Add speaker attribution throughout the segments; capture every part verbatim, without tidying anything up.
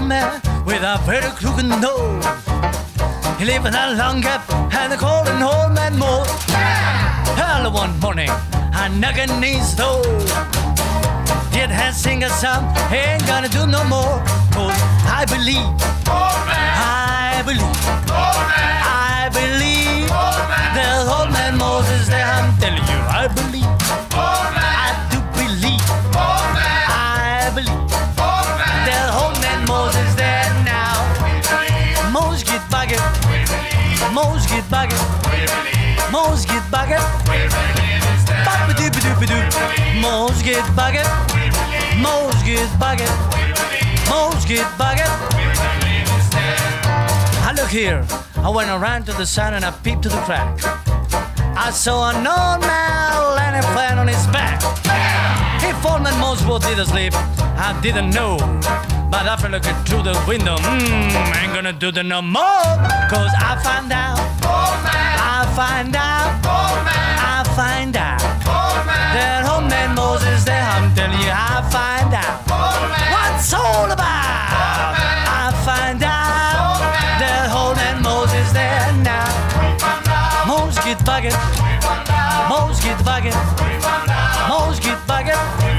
Speaker 1: old man with a very crooked nose. He lived in a long gap and they called an old man Mose. Early one morning, I knock on his door. Did her sing a song, ain't gonna do no more. Cause I believe, I believe, I believe there's old man Moses there. I'm telling you, I believe, I do believe, I believe there's old man Moses there now. Moses get bucket, Moses get bucket, Moses get bucket, Ba-ba-doo-ba-doo-ba-doo. Moses get bucket, Moses get bucket, Moses get bucket. I look here, I went around to the sun and I peeped to the crack. I saw an old man laying flat on his back. If old man Moses was did asleep, I didn't know. But after looking through the window, mmm, ain't gonna do that no more. Cause I find out, I find out, I find out that old man Moses there. I'm telling you, I find out what's all about. I find out that old man Moses there now. Moses get bucket, Moses get bucket, Moses get bucket.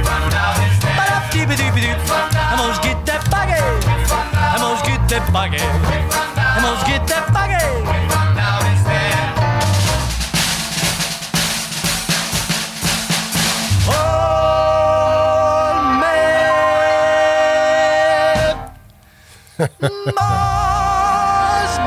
Speaker 1: I must get that bucket. I must get that bucket. I must get that bucket. Oh man, Mars,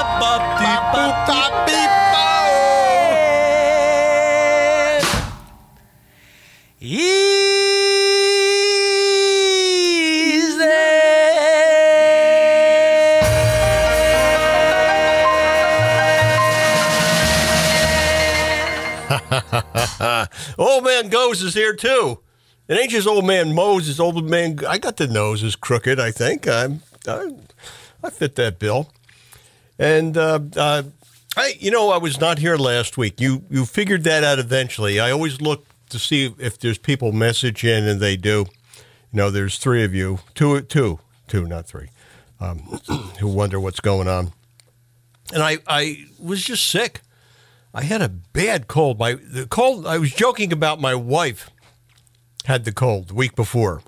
Speaker 2: Old Man Goes is here too. It ain't just Old Man Moses. Old Man, I got the nose is crooked. I think I'm, I, I fit that bill. And uh, uh, I, you know, I was not here last week. You you figured that out eventually. I always look to see if there's people message in, and they do. You know, there's three of you, two, two, two, not three, um, who wonder what's going on. And I, I was just sick. I had a bad cold. My the cold. I was joking about my wife had the cold the week before,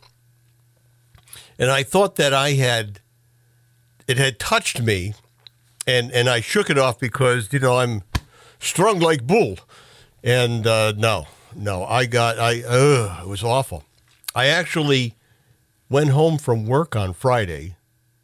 Speaker 2: and I thought that I had it had touched me, and and I shook it off because you know I'm strung like bull, and uh, no, no, I got I ugh, it was awful. I actually went home from work on Friday,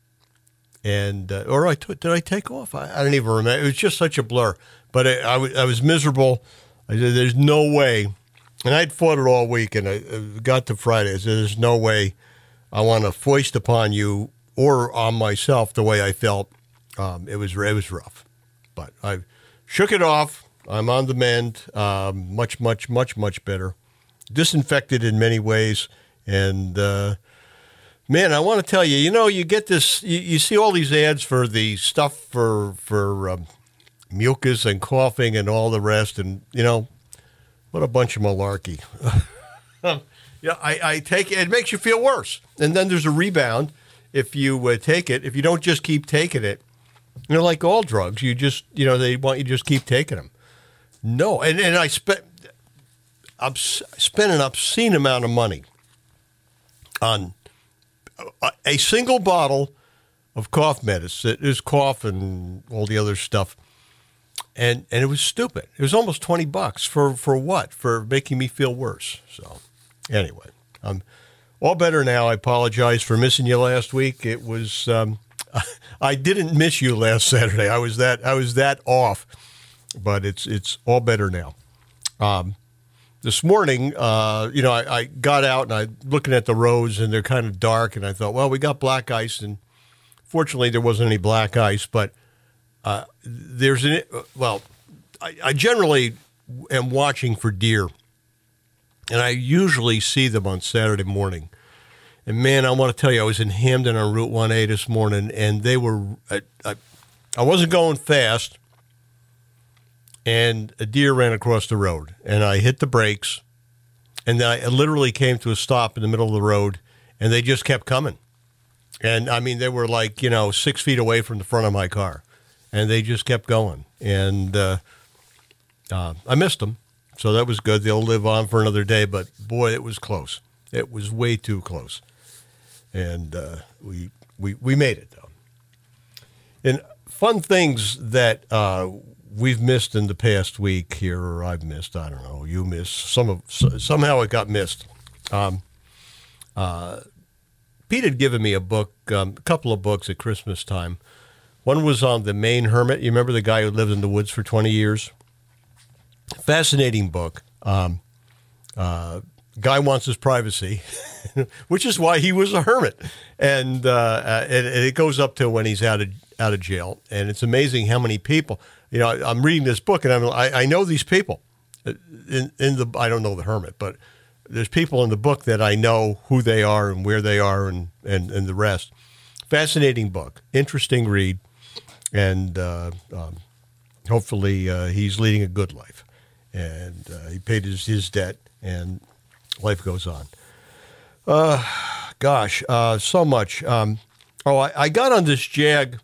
Speaker 2: and uh, or I t- did I take off? I, I don't even remember. It was just such a blur. But I, I, w- I was miserable. I said, there's no way. And I'd fought it all week, and I, I got to Friday. I said, there's no way I want to foist upon you or on myself the way I felt. Um, it was it was rough. But I shook it off. I'm on the mend. Um, much, much, much, much better. Disinfected in many ways. And, uh, man, I want to tell you, you know, you get this, you, you see all these ads for the stuff for, for um, mucus and coughing and all the rest. And, you know, what a bunch of malarkey. yeah, I, I take it. It makes you feel worse. And then there's a rebound if you uh, take it. If you don't just keep taking it, you know, like all drugs, you just, you know, they want you to just keep taking them. No. And, and I spent, obs- spent an obscene amount of money on a, a single bottle of cough medicine. There's cough and all the other stuff. And and it was stupid. It was almost twenty bucks for, for what? For making me feel worse. So anyway, I'm all better now. I apologize for missing you last week. It was um, I didn't miss you last Saturday. I was that I was that off, but it's it's all better now. Um, this morning, uh, you know, I, I got out and I looking at the roads and they're kind of dark, and I thought, well, we got black ice, and fortunately there wasn't any black ice, but. Uh, there's an, well, I, I generally am watching for deer, and I usually see them on Saturday morning. And man, I want to tell you, I was in Hamden on Route one A this morning, and they were, I, I, I wasn't going fast, and a deer ran across the road, and I hit the brakes, and I literally came to a stop in the middle of the road, and they just kept coming. And, I mean, they were like, you know, six feet away from the front of my car. And they just kept going. And uh, uh, I missed them. So that was good. They'll live on for another day. But, boy, it was close. It was way too close. And uh, we, we we made it, though. And fun things that uh, we've missed in the past week here, or I've missed, I don't know, you missed. Some of, somehow it got missed. Um, uh, Pete had given me a book, um, a couple of books at Christmas time. One was on the Maine hermit. You remember the guy who lived in the woods for twenty years? Fascinating book. Um, uh, guy wants his privacy, which is why he was a hermit. And, uh, uh, and, and it goes up to when he's out of out of jail. And it's amazing how many people, you know, I'm reading this book and I'm, I, I know these people in, in the, I don't know the hermit, but there's people in the book that I know who they are and where they are and, and, and the rest. Fascinating book, interesting read. And uh, um, hopefully uh, he's leading a good life. And uh, he paid his, his debt and life goes on. Uh, gosh, uh, so much. Um, oh, I, I got on this Jag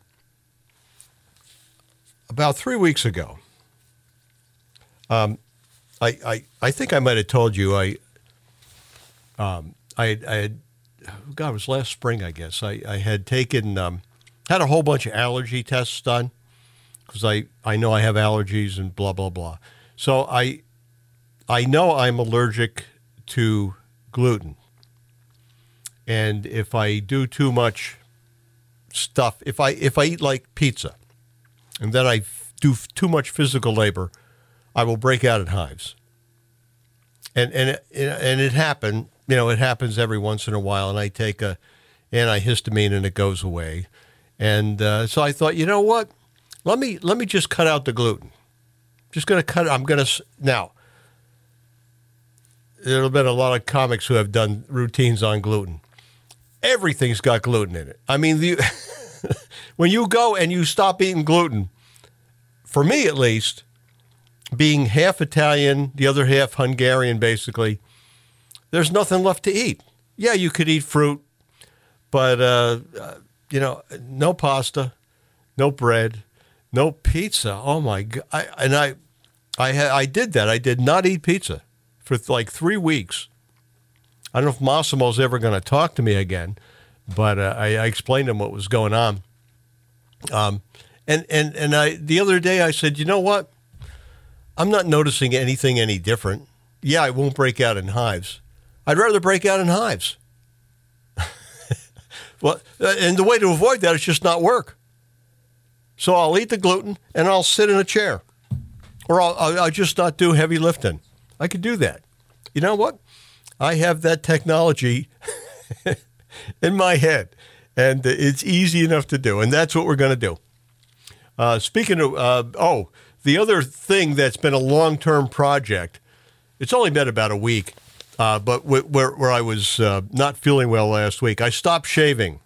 Speaker 2: about three weeks ago. Um, I, I I think I might have told you I um I I had God it was last spring I guess I I had taken um, had a whole bunch of allergy tests done because I I know I have allergies and blah blah blah. So I I know I'm allergic to gluten. And if I do too much stuff, if I if I eat like pizza, and then I do f- too much physical labor, I will break out in hives. And and it, and it happened, you know, it happens every once in a while, and I take a antihistamine and it goes away. And uh, so I thought, you know what? Let me let me just cut out the gluten. Just going to cut it. I'm going to now. There have been a lot of comics who have done routines on gluten. Everything's got gluten in it. I mean, the, when you go and you stop eating gluten, for me at least, being half Italian, the other half Hungarian, basically, there's nothing left to eat. Yeah, you could eat fruit, but, uh, uh, you know, no pasta, no bread, no pizza. Oh, my God. I, and I, I, I did that. I did not eat pizza for like three weeks. I don't know if Massimo's ever going to talk to me again, but uh, I, I explained to him what was going on. Um, and and and I the other day I said, you know what? I'm not noticing anything any different. Yeah, I won't break out in hives. I'd rather break out in hives. Well, and the way to avoid that is just not work. So I'll eat the gluten and I'll sit in a chair, or I'll, I'll, I'll just not do heavy lifting. I could do that. You know what? I have that technology in my head, and it's easy enough to do, and that's what we're going to do. Uh, speaking of, uh, oh, the other thing that's been a long-term project, it's only been about a week, uh, but w- where, where I was uh, not feeling well last week, I stopped shaving.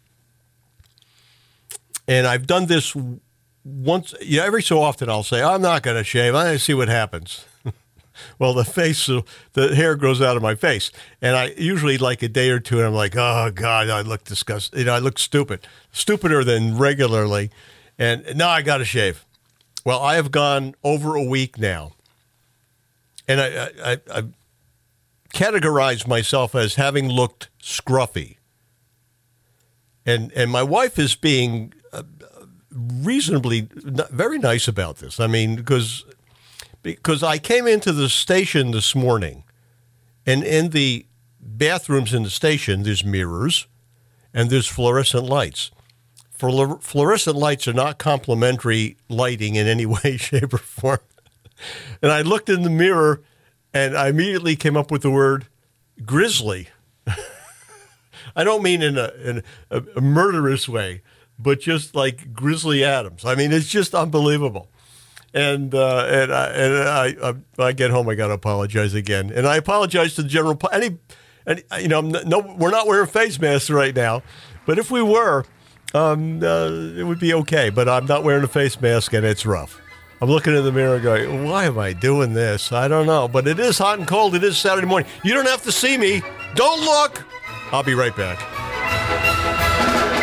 Speaker 2: And I've done this once, you know, every so often I'll say, I'm not going to shave, I'm going to see what happens. Well, the face, the hair grows out of my face. And I usually like a day or two, and I'm like, oh, God, I look disgusting. You know, I look stupid, stupider than regularly. And now I got to shave. Well, I have gone over a week now. And I, I, I categorize myself as having looked scruffy. And, and my wife is being uh, reasonably very nice about this. I mean, because... Because I came into the station this morning, and in the bathrooms in the station, there's mirrors, and there's fluorescent lights. Flu- fluorescent lights are not complimentary lighting in any way, shape, or form. And I looked in the mirror, and I immediately came up with the word grizzly. I don't mean in a, in a, a murderous way, but just like Grizzly Adams. I mean, it's just unbelievable. And uh, and I and I, I I get home, I got to apologize again, and I apologize to the general. Any, any you know, no, we're not wearing face masks right now, but if we were, um, uh, it would be okay. But I'm not wearing a face mask, and it's rough. I'm looking in the mirror, going, "Why am I doing this? I don't know." But it is hot and cold. It is Saturday morning. You don't have to see me. Don't look. I'll be right back.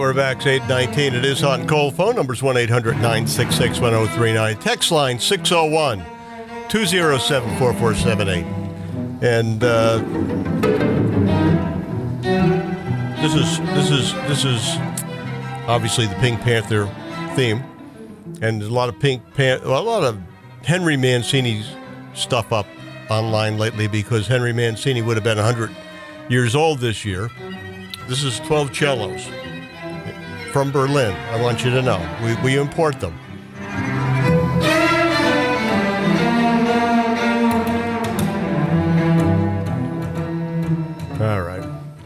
Speaker 2: we're back. It's eight nineteen. It is Hot and Cold. Phone number's one eight hundred nine six six one oh three nine. Text line six oh one two oh seven four four seven eight. And uh, this is this is this is obviously the Pink Panther theme, and there's a lot of Pink Pan- well, a lot of Henry Mancini's stuff up online lately because Henry Mancini would have been one hundred years old this year. This is twelve cellos from Berlin. I want you to know we we import them. All right.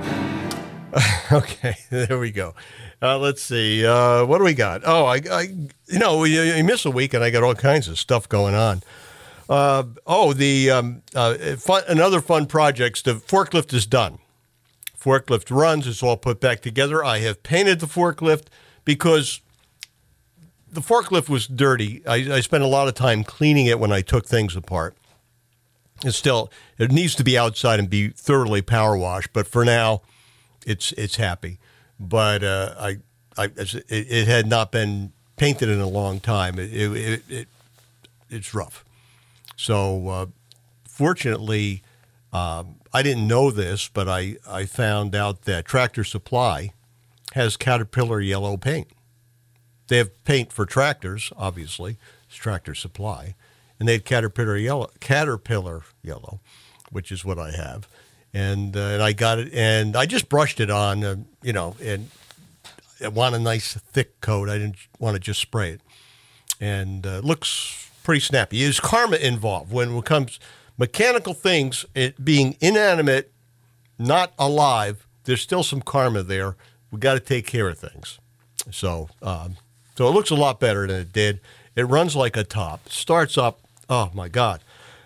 Speaker 2: Okay, there we go. Uh, let's see. Uh, what do we got? Oh, I, I you know, you, you miss a week, and I got all kinds of stuff going on. Uh, oh, the um, uh, fun, another fun projects. The forklift is done. Forklift runs. It's all put back together. I have painted the forklift because the forklift was dirty. I, I spent a lot of time cleaning it when I took things apart. It's still, it needs to be outside and be thoroughly power washed. But for now, it's it's happy. But uh, I, I it, it had not been painted in a long time. It it, it, it it's rough. So uh, fortunately, um, I didn't know this, but I, I found out that Tractor Supply has Caterpillar yellow paint. They have paint for tractors, obviously. It's Tractor Supply. And they had Caterpillar yellow, Caterpillar yellow, which is what I have. And uh, and I got it, and I just brushed it on, uh, you know, and I want a nice thick coat. I didn't want to just spray it. And uh, it looks pretty snappy. There's karma involved when it comes mechanical things, it being inanimate, not alive. There's still some karma there. We got to take care of things. So, um, so it looks a lot better than it did. It runs like a top. Starts up. Oh my God,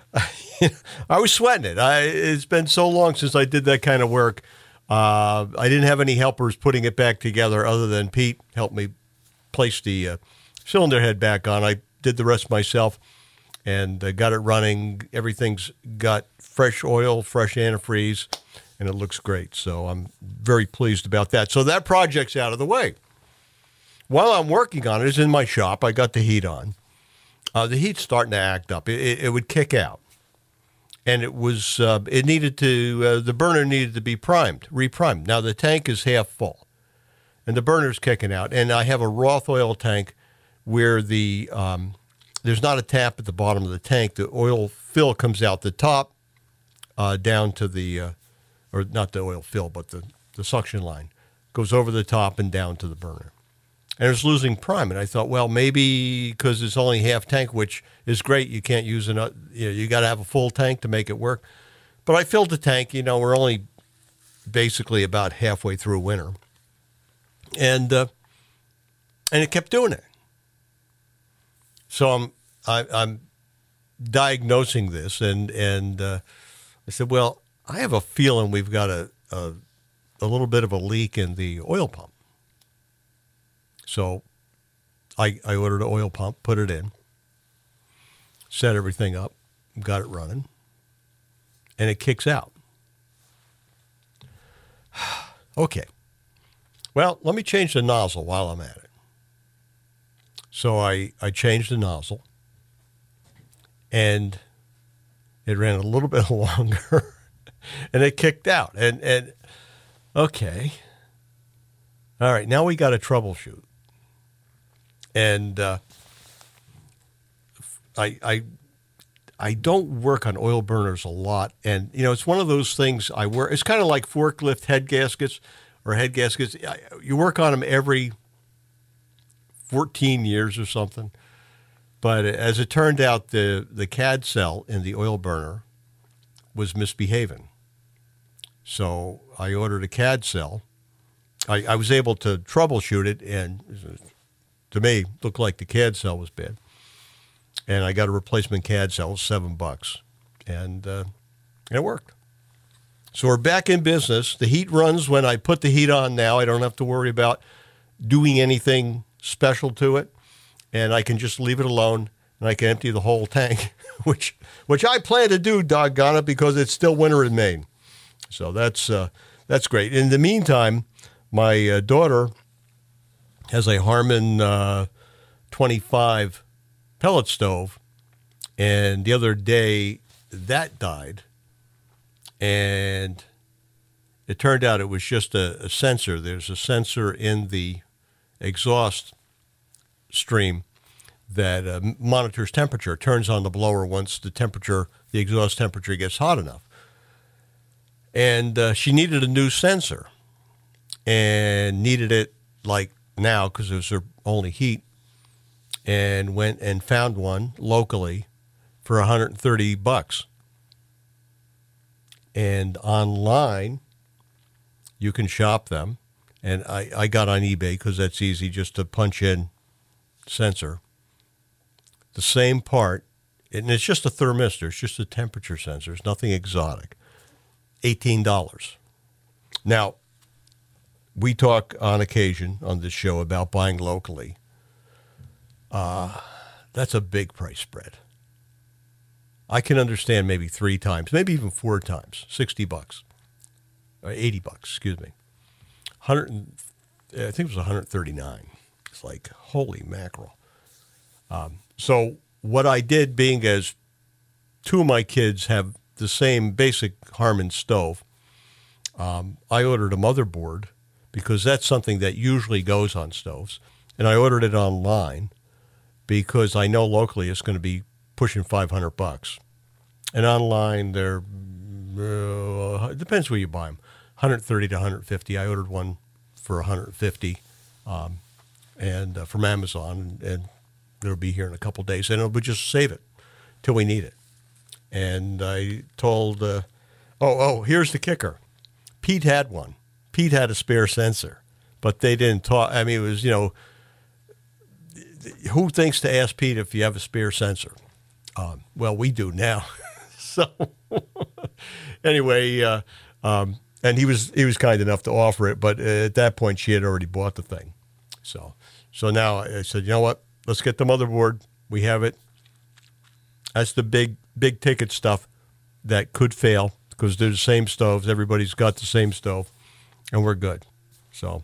Speaker 2: I was sweating it. I, it's been so long since I did that kind of work. Uh, I didn't have any helpers putting it back together other than Pete helped me place the uh, cylinder head back on. I did the rest myself and uh, got it running. Everything's got fresh oil, fresh antifreeze, and it looks great. So I'm very pleased about that. So that project's out of the way. While I'm working on it, it's in my shop. I got the heat on. Uh, the heat's starting to act up. It, it, it would kick out. And it was, uh, it needed to, uh, the burner needed to be primed, reprimed. Now the tank is half full and the burner's kicking out. And I have a Roth oil tank where the, um, there's not a tap at the bottom of the tank. The oil fill comes out the top uh, down to the, uh, or not the oil fill, but the, the suction line goes over the top and down to the burner. And it's losing prime. And I thought, well, maybe because it's only half tank, which is great. You can't use another, you know, you got to have a full tank to make it work. But I filled the tank. You know, we're only basically about halfway through winter. And, uh, and it kept doing it. So I'm, I, I'm diagnosing this. And, and uh, I said, well, I have a feeling we've got a, a, a little bit of a leak in the oil pump. So I, I ordered an oil pump, put it in, set everything up, got it running, and it kicks out. Okay. Well, let me change the nozzle while I'm at it. So I, I changed the nozzle, and it ran a little bit longer, and it kicked out. And, and okay. All right, now we got to troubleshoot. And uh, I, I, I don't work on oil burners a lot. And, you know, it's one of those things I work, it's kind of like forklift head gaskets or head gaskets. You work on them every fourteen years or something. But as it turned out, the, the C A D cell in the oil burner was misbehaving. So I ordered a C A D cell. I, I was able to troubleshoot it, and to me, it looked like the C A D cell was bad. And I got a replacement C A D cell, seven bucks, and, uh, and it worked. So we're back in business. The heat runs when I put the heat on now. I don't have to worry about doing anything special to it, and I can just leave it alone, and I can empty the whole tank, which which I plan to do, doggone it, because it's still winter in Maine. So that's uh, that's great. In the meantime, my uh, daughter has a Harman uh, twenty-five pellet stove, and the other day that died, and it turned out it was just a, a sensor. There's a sensor in the exhaust stream that uh, monitors temperature, turns on the blower once the temperature, the exhaust temperature gets hot enough. And uh, she needed a new sensor and needed it like now because it was her only heat, and went and found one locally for one hundred thirty bucks. And online, you can shop them. And I, I got on eBay because that's easy, just to punch in sensor. The same part, and it's just a thermistor. It's just a temperature sensor. It's nothing exotic. eighteen dollars. Now, we talk on occasion on this show about buying locally. Uh, that's a big price spread. I can understand maybe three times, maybe even four times, sixty bucks, or eighty bucks, excuse me. one hundred, I think it was one hundred thirty-nine. It's like, holy mackerel. Um, so what I did, being as two of my kids have the same basic Harman stove, um, I ordered a motherboard because that's something that usually goes on stoves. And I ordered it online because I know locally it's going to be pushing five hundred bucks. And online, they're, uh, it depends where you buy them, one hundred thirty to one hundred fifty. I ordered one for one hundred fifty um, and uh, from Amazon, and, and it'll be here in a couple of days. And it'll be just save it till we need it. And I told, uh, oh, oh, here's the kicker. Pete had one. Pete had a spare sensor, but they didn't talk. I mean, it was, you know, who thinks to ask Pete if you have a spare sensor? Um, well, we do now. So anyway, uh, um, and he was he was kind enough to offer it, but at that point she had already bought the thing. So so now I said, you know what? Let's get the motherboard. We have it. That's the big big ticket stuff that could fail because they're the same stoves. Everybody's got the same stove, and we're good. So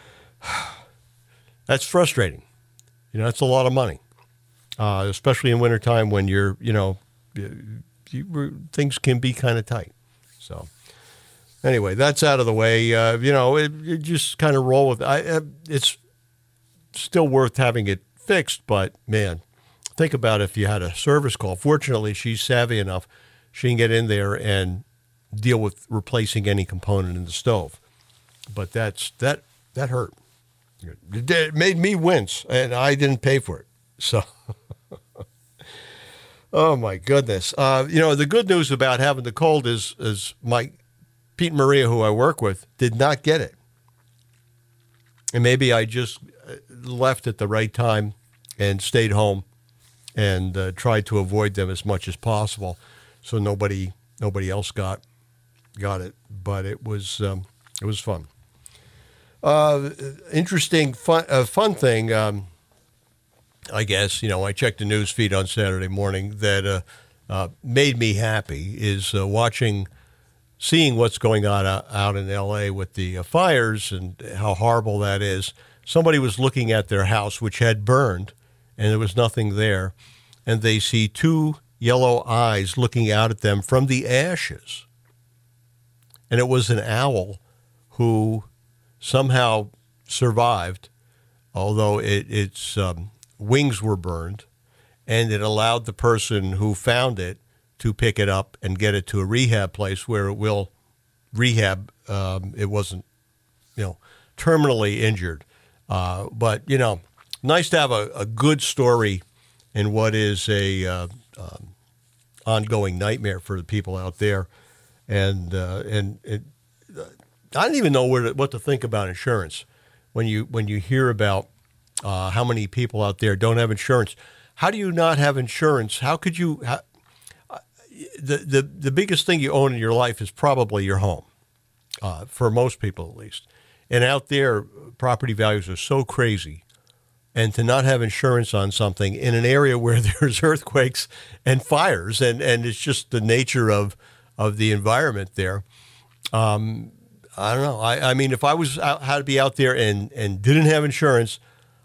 Speaker 2: that's frustrating. You know, that's a lot of money, uh, especially in wintertime when you're, you know, you, you, things can be kind of tight. So anyway, that's out of the way. Uh, you know, it, you just kind of roll with it. I, uh, it's still worth having it fixed, but man, think about if you had a service call. Fortunately, she's savvy enough. She can get in there and deal with replacing any component in the stove. But that's that that hurt. It made me wince, and I didn't pay for it. So, oh my goodness. Uh, you know, the good news about having the cold is, is my Pete and Maria, who I work with, did not get it. And maybe I just left at the right time and stayed home and uh, tried to avoid them as much as possible, so nobody nobody else got got it. But it was um, it was fun. Uh, interesting, fun, uh, fun thing, um, I guess, you know, I checked the news feed on Saturday morning that uh, uh, made me happy is uh, watching, seeing what's going on out, out in L A with the uh, fires and how horrible that is. Somebody was looking at their house, which had burned, and there was nothing there, and they see two yellow eyes looking out at them from the ashes. And it was an owl who somehow survived, although it, its um, wings were burned, and it allowed the person who found it to pick it up and get it to a rehab place where it will rehab. Um, it wasn't, you know, terminally injured. Uh, but, you know, nice to have a, a good story in what is a uh, um, ongoing nightmare for the people out there. And, uh, and it, I don't even know where to, what to think about insurance when you when you hear about uh, how many people out there don't have insurance. How do you not have insurance? How could you? How, uh, the the the biggest thing you own in your life is probably your home, uh, for most people at least. And out there, property values are so crazy, and to not have insurance on something in an area where there's earthquakes and fires, and, and it's just the nature of of the environment there. Um, I don't know. I, I mean, if I was out, had to be out there and, and didn't have insurance,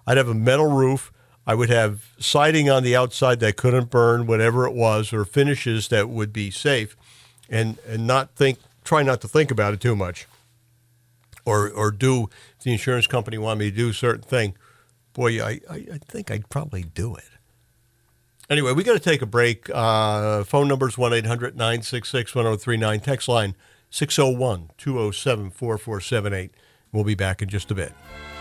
Speaker 2: I'd have a metal roof. I would have siding on the outside that couldn't burn, whatever it was, or finishes that would be safe, and and not think, try not to think about it too much, or or do if the insurance company wanted me to do a certain thing. Boy, I, I, I think I'd probably do it. Anyway, we got to take a break. Uh, phone number is one eight hundred nine six six one zero three nine. Text line six oh one two oh seven four four seven eight. We'll be back in just a bit.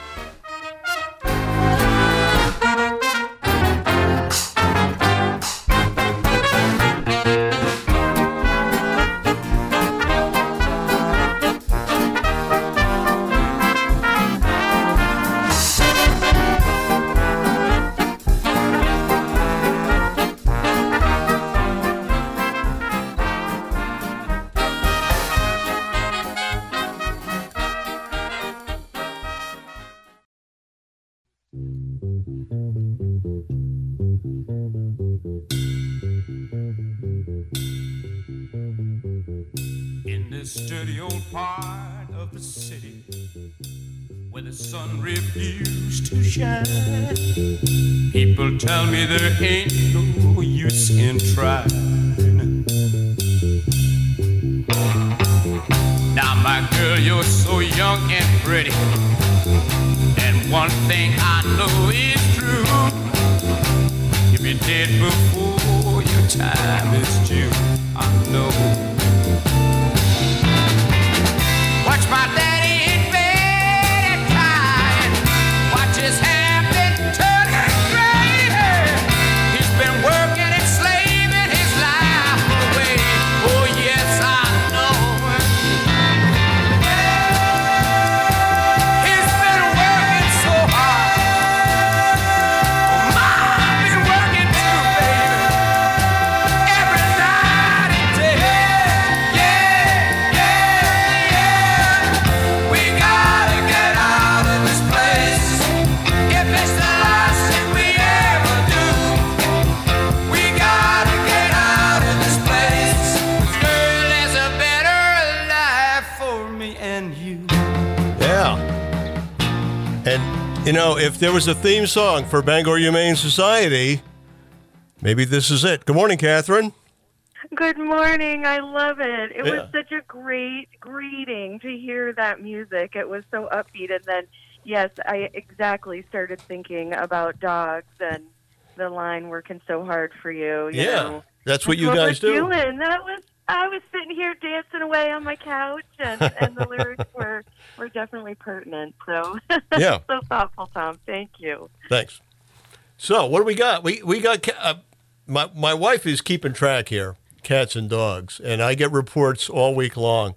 Speaker 3: In this dirty old part of the city where the sun refused to shine, people tell me there ain't no use in trying. Now my girl, you're so young and pretty, and one thing I know is true: if you're dead before your time is due, I know. Watch my daddy in bed and crying. Watch his hair been turning gray. He's been working and slaving his life away. Oh yes, I know. He's been working so hard. Mom been working too, baby. Every night and day. Yeah, yeah, yeah. We gotta get out of this place. If it's the last thing we ever do, we gotta get out of this place. 'Cause girl, there's a better life for me and you.
Speaker 2: Yeah. And, you know, if there was a theme song for Bangor Humane Society, maybe this is it. Good morning, Catherine.
Speaker 4: Good morning. I love it. It
Speaker 2: Yeah.
Speaker 4: was such a great greeting to hear that music. It was so upbeat. And then, yes, I exactly started thinking about dogs and the line "working so hard for you." you
Speaker 2: Yeah,
Speaker 4: know.
Speaker 2: that's what you
Speaker 4: we're
Speaker 2: guys do.
Speaker 4: Doing. That was. I was sitting here dancing away on my couch, and, and the lyrics were were definitely pertinent. So,
Speaker 2: Yeah.
Speaker 4: so thoughtful, Tom. Thank you.
Speaker 2: Thanks. So, what do we got? We we got ca- uh, my my wife is keeping track here, cats and dogs, and I get reports all week long.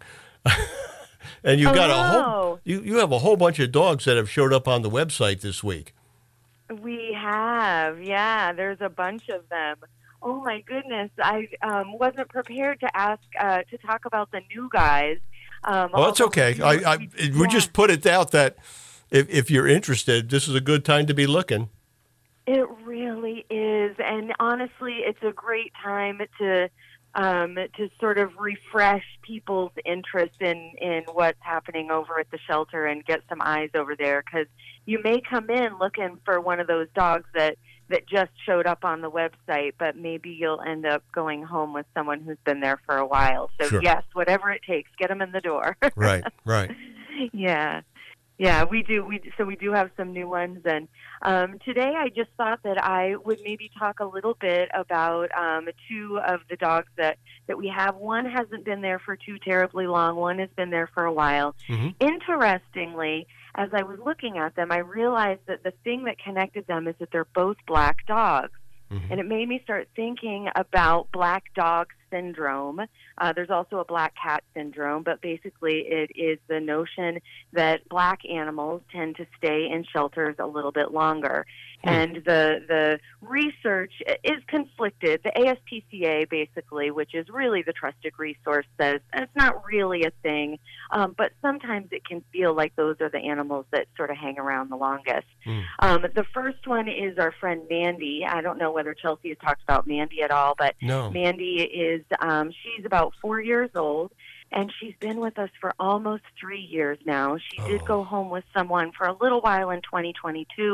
Speaker 2: And you've
Speaker 4: Oh,
Speaker 2: got a whole
Speaker 4: no.
Speaker 2: you you have a whole bunch of dogs that have showed up on the website this week.
Speaker 4: We have, yeah. There's a bunch of them. Oh my goodness! I um, wasn't prepared to ask uh, to talk about the new guys. Um,
Speaker 2: Well, that's
Speaker 4: although
Speaker 2: okay.
Speaker 4: we-
Speaker 2: I, I
Speaker 4: we-
Speaker 2: we
Speaker 4: yeah.
Speaker 2: just put it out that if if you're interested, this is a good time to be looking.
Speaker 4: It really is, and honestly, it's a great time to um, to sort of refresh people's interest in in what's happening over at the shelter and get some eyes over there, because you may come in looking for one of those dogs that that just showed up on the website, but maybe you'll end up going home with someone who's been there for a while. So
Speaker 2: Sure.
Speaker 4: yes, whatever it takes, get them in the door.
Speaker 2: Right, right.
Speaker 4: Yeah. Yeah, we do. We so we do have some new ones, and um, today I just thought that I would maybe talk a little bit about um, two of the dogs that, that we have. One hasn't been there for too terribly long. One has been there for a while.
Speaker 2: Mhm.
Speaker 4: Interestingly, as I was looking at them, I realized that the thing that connected them is that they're both black dogs.
Speaker 2: Mhm.
Speaker 4: And it made me start thinking about black dog syndrome. Uh, there's also a black cat syndrome, but basically it is the notion that black animals tend to stay in shelters a little bit longer.
Speaker 2: Hmm.
Speaker 4: And the the research is conflicted. The A S P C A, basically, which is really the trusted resource, says it's not really a thing, um, but sometimes it can feel like those are the animals that sort of hang around the longest.
Speaker 2: Hmm.
Speaker 4: Um, the first one is our friend Mandy. I don't know whether Chelsea has talked about Mandy at all, but
Speaker 2: No.
Speaker 4: Mandy is, um, she's about four years old, and she's been with us for almost three years now. She did
Speaker 2: Oh.
Speaker 4: go home with someone for a little while in twenty twenty-two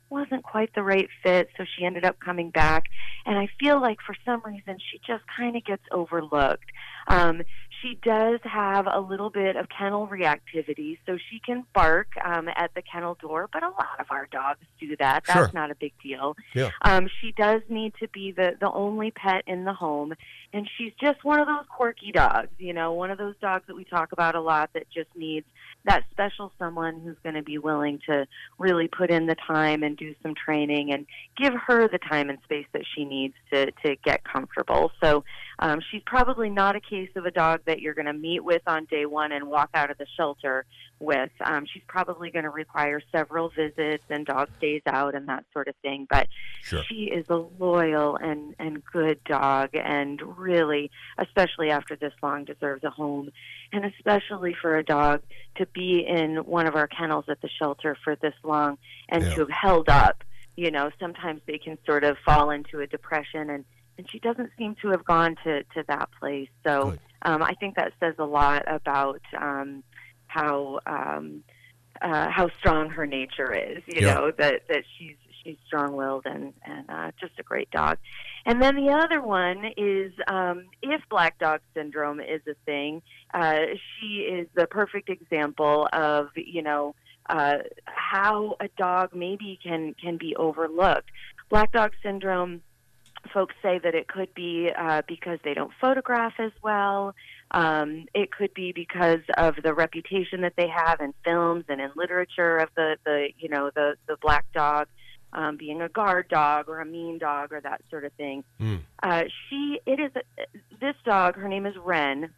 Speaker 4: wasn't quite the right fit, so she ended up coming back. And I feel like for some reason she just kind of gets overlooked. Um, she does have a little bit of kennel reactivity, so she can bark um, at the kennel door, but a lot of our dogs do that. That's
Speaker 2: Sure.
Speaker 4: not a big deal.
Speaker 2: Yeah.
Speaker 4: Um, she does need to be the, the only pet in the home, and she's just one of those quirky dogs, you know, one of those dogs that we talk about a lot that just needs that special someone who's going to be willing to really put in the time and do some training and give her the time and space that she needs to, to get comfortable. So um, she's probably not a case of a dog that you're going to meet with on day one and walk out of the shelter with. Um, she's probably going to require several visits and dog stays out and that sort of thing. But
Speaker 2: Sure.
Speaker 4: she is a loyal and, and good dog, and really, especially after this long, deserves a home. And especially for a dog to be in one of our kennels at the shelter for this long and
Speaker 2: Yeah.
Speaker 4: to have held up. You know, sometimes they can sort of fall into a depression, and, and she doesn't seem to have gone to, to that place. So
Speaker 2: Good.
Speaker 4: um, I think that says a lot about um, how um, uh, how strong her nature is. You
Speaker 2: Yeah.
Speaker 4: know, that, that she's she's strong-willed and, and uh, just a great dog. And then the other one is um, if Black Dog Syndrome is a thing, uh, she is the perfect example of, you know, uh, how a dog maybe can, can be overlooked. Black Dog Syndrome, folks say that it could be uh, because they don't photograph as well. Um, it could be because of the reputation that they have in films and in literature of the, the you know, the, the black dog. Um, being a guard dog or a mean dog or that sort of thing.
Speaker 2: Mm.
Speaker 4: Uh, she, it is, a, this dog, her name is Wren.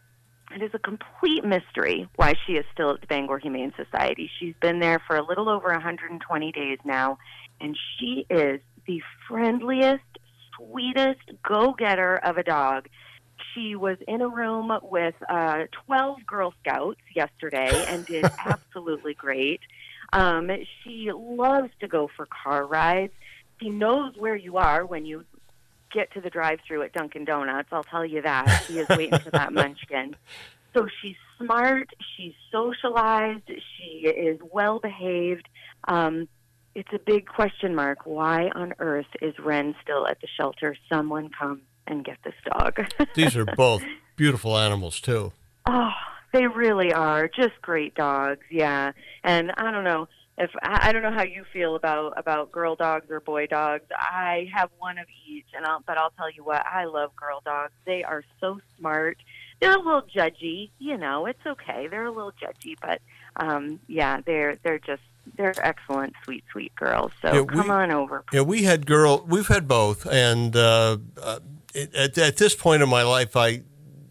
Speaker 4: It is a complete mystery why she is still at the Bangor Humane Society. She's been there for a little over one hundred twenty days now, and she is the friendliest, sweetest go-getter of a dog. She was in a room with uh, twelve Girl Scouts yesterday and did absolutely great. Um, she loves to go for car rides. She knows where you are when you get to the drive-thru at Dunkin' Donuts. I'll tell you that. She is waiting for that munchkin. So she's smart. She's socialized. She is well-behaved. Um, it's a big question mark. Why on earth is Wren still at the shelter? Someone come and get this dog.
Speaker 2: These are both beautiful animals, too.
Speaker 4: Oh, they really are. Just great dogs, yeah. And I don't know if I, I don't know how you feel about, about girl dogs or boy dogs. I have one of each, and I'll, but I'll tell you what, I love girl dogs. They are so smart. They're a little judgy, you know. It's okay. They're a little judgy, but um, yeah, they're they're just they're excellent, sweet, sweet girls. So
Speaker 2: Yeah, we-
Speaker 4: come on over.
Speaker 2: Yeah, we had girl. We've had both, and uh, uh, at, at this point in my life, I,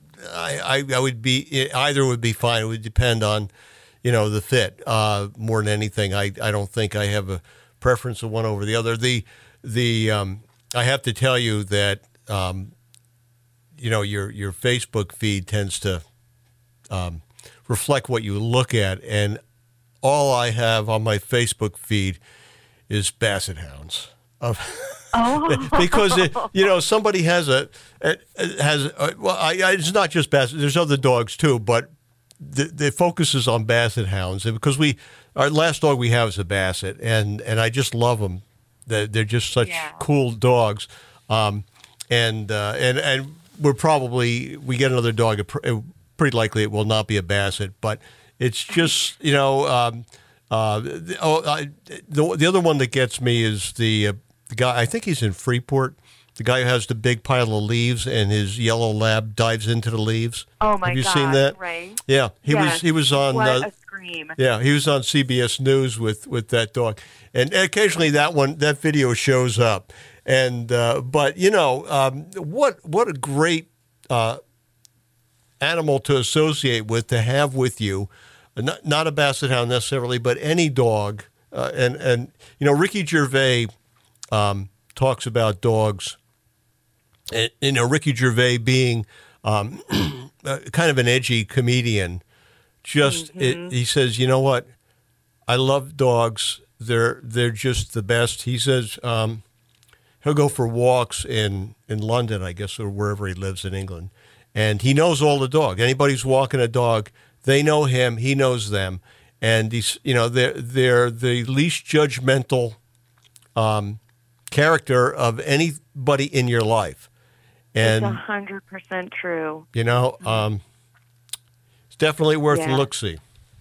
Speaker 2: I, I would be either would be fine. It would depend on, you know, the fit uh, more than anything. I, I don't think I have a preference of one over the other. The the um, I have to tell you that um, you know your your Facebook feed tends to um, reflect what you look at, and all I have on my Facebook feed is Basset Hounds. Of
Speaker 4: Oh,
Speaker 2: because it, you know somebody has a has a, well I, I, it's not just Basset. There's other dogs too, but the, the focus is on Basset Hounds, and because we our last dog we have is a Basset, and and I just love them. They're, they're just such
Speaker 4: Yeah.
Speaker 2: cool dogs, um, and uh, and and we're probably we get another dog. Pretty likely it will not be a Basset, but it's just you know. Um, uh, the, oh, I, the the other one that gets me is the. Uh, The guy, I think he's in Freeport. The guy who has the big pile of leaves and his yellow lab dives into the leaves.
Speaker 4: oh my
Speaker 2: Have you
Speaker 4: God,
Speaker 2: seen that?
Speaker 4: right?
Speaker 2: Yeah, he
Speaker 4: Yes.
Speaker 2: was he was on.
Speaker 4: What
Speaker 2: uh,
Speaker 4: a scream.
Speaker 2: yeah, he was on C B S News with, with that dog, and occasionally that one that video shows up. And uh, but you know um, what what a great uh, animal to associate with, to have with you, not, not a Basset Hound necessarily, but any dog. Uh, and and you know Ricky Gervais. Um, talks about dogs, and you know Ricky Gervais being um, kind of an edgy comedian. Just
Speaker 4: Mm-hmm.
Speaker 2: it, he says, you know what? I love dogs. They're they're just the best. He says um, he'll go for walks in in London, I guess, or wherever he lives in England, and he knows all the dog. Anybody who's walking a dog, they know him. He knows them, and he's you know they're they're the least judgmental um, character of anybody in your life. And
Speaker 4: it's a hundred percent true.
Speaker 2: you know, um, it's definitely worth
Speaker 4: Yeah.
Speaker 2: a look-see.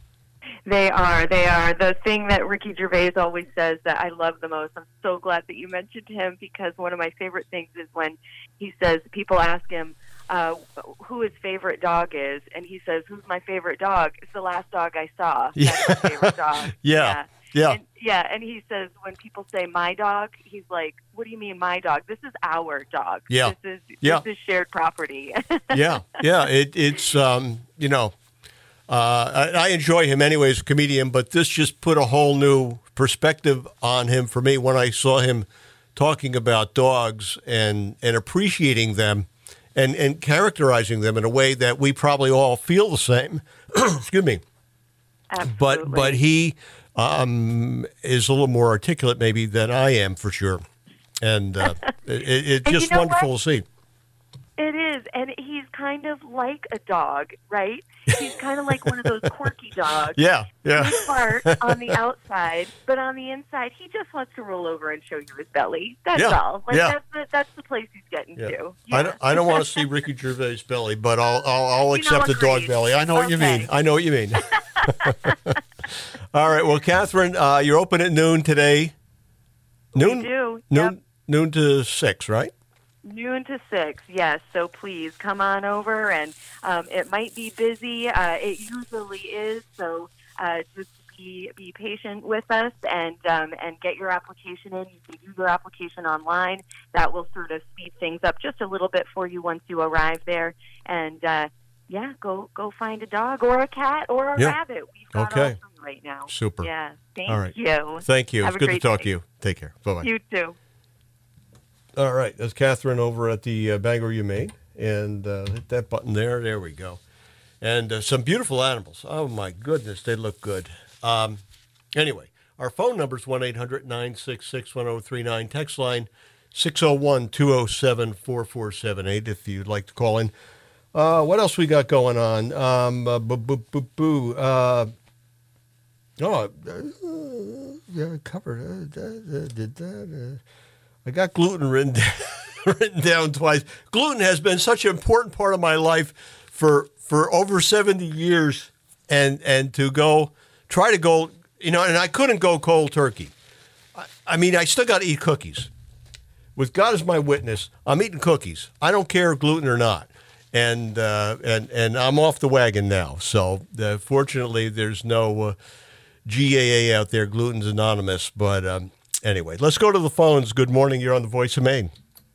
Speaker 4: They are. They are. The thing that Ricky Gervais always says that I love the most, I'm so glad that you mentioned him, because one of my favorite things is when he says, people ask him uh, who his favorite dog is, and he says, who's my favorite dog? It's the last dog I saw. That's my favorite dog.
Speaker 2: Yeah. Yeah.
Speaker 4: And, yeah, and he says when people say my dog, he's like, what do you mean my dog? This is our dog.
Speaker 2: Yeah.
Speaker 4: This is,
Speaker 2: Yeah.
Speaker 4: this is shared property.
Speaker 2: yeah, yeah. It, it's um, you know, uh, I, I enjoy him anyway as a comedian, but this just put a whole new perspective on him for me when I saw him talking about dogs and and appreciating them and and characterizing them in a way that we probably all feel the same. Excuse me.
Speaker 4: Absolutely.
Speaker 2: But but he um, is a little more articulate maybe than I am for sure, and uh, it, it's
Speaker 4: And you
Speaker 2: just
Speaker 4: know
Speaker 2: wonderful
Speaker 4: what?
Speaker 2: to see.
Speaker 4: It is, and he's kind of like a dog, right? He's kind of like one of those quirky dogs.
Speaker 2: Yeah, yeah.
Speaker 4: He's smart on the outside, but on the inside, he just wants to roll over and show you his belly. That's
Speaker 2: Yeah,
Speaker 4: all. Like
Speaker 2: yeah.
Speaker 4: that's the that's the place he's getting
Speaker 2: Yeah.
Speaker 4: to.
Speaker 2: I don't, I don't want to see Ricky Gervais' belly, but I'll I'll, I'll accept the dog
Speaker 4: agreed.
Speaker 2: belly. I know what you
Speaker 4: Okay.
Speaker 2: mean. I know what you mean. All right. Well, Catherine, uh, you're open at noon today. Noon.
Speaker 4: We do.
Speaker 2: Noon.
Speaker 4: Yep.
Speaker 2: Noon to six, right?
Speaker 4: Noon to six, yes. So please come on over, and um, it might be busy. Uh, it usually is. So uh, just be be patient with us, and um, and get your application in. You can do your application online. That will sort of speed things up just a little bit for you once you arrive there. And uh, yeah, go go find a dog or a cat or a
Speaker 2: Yeah.
Speaker 4: rabbit. We've got
Speaker 2: Okay.
Speaker 4: all three right now.
Speaker 2: Super.
Speaker 4: Yeah. Thank
Speaker 2: All right.
Speaker 4: you.
Speaker 2: Thank you.
Speaker 4: Have
Speaker 2: it's
Speaker 4: a
Speaker 2: good to
Speaker 4: great
Speaker 2: talk
Speaker 4: day.
Speaker 2: to you. Take care. Bye bye.
Speaker 4: You too.
Speaker 2: All right. That's Catherine over at the uh, Bangor Humane. And uh, hit that button there. There we go. And uh, some beautiful animals. Oh, my goodness. They look good. Um, anyway, our phone number is one eight hundred nine six six one zero three nine. Text line six oh one two oh seven four four seven eight if you'd like to call in. Uh, what else we got going on? Um, uh, boo, boo, boo, boo. Uh, oh, uh, yeah, covered. Uh, uh, did that. Uh, I got gluten written down, written down twice. Gluten has been such an important part of my life for for over seventy years, and and to go try to go, you know, and I couldn't go cold turkey. I, I mean, I still got to eat cookies. With God as my witness, I'm eating cookies. I don't care if gluten or not, and uh, and and I'm off the wagon now. So uh, fortunately, there's no uh, G A A out there, Gluten's Anonymous, but. Um, Anyway, let's go to the phones. Good morning. You're on the Voice of Maine.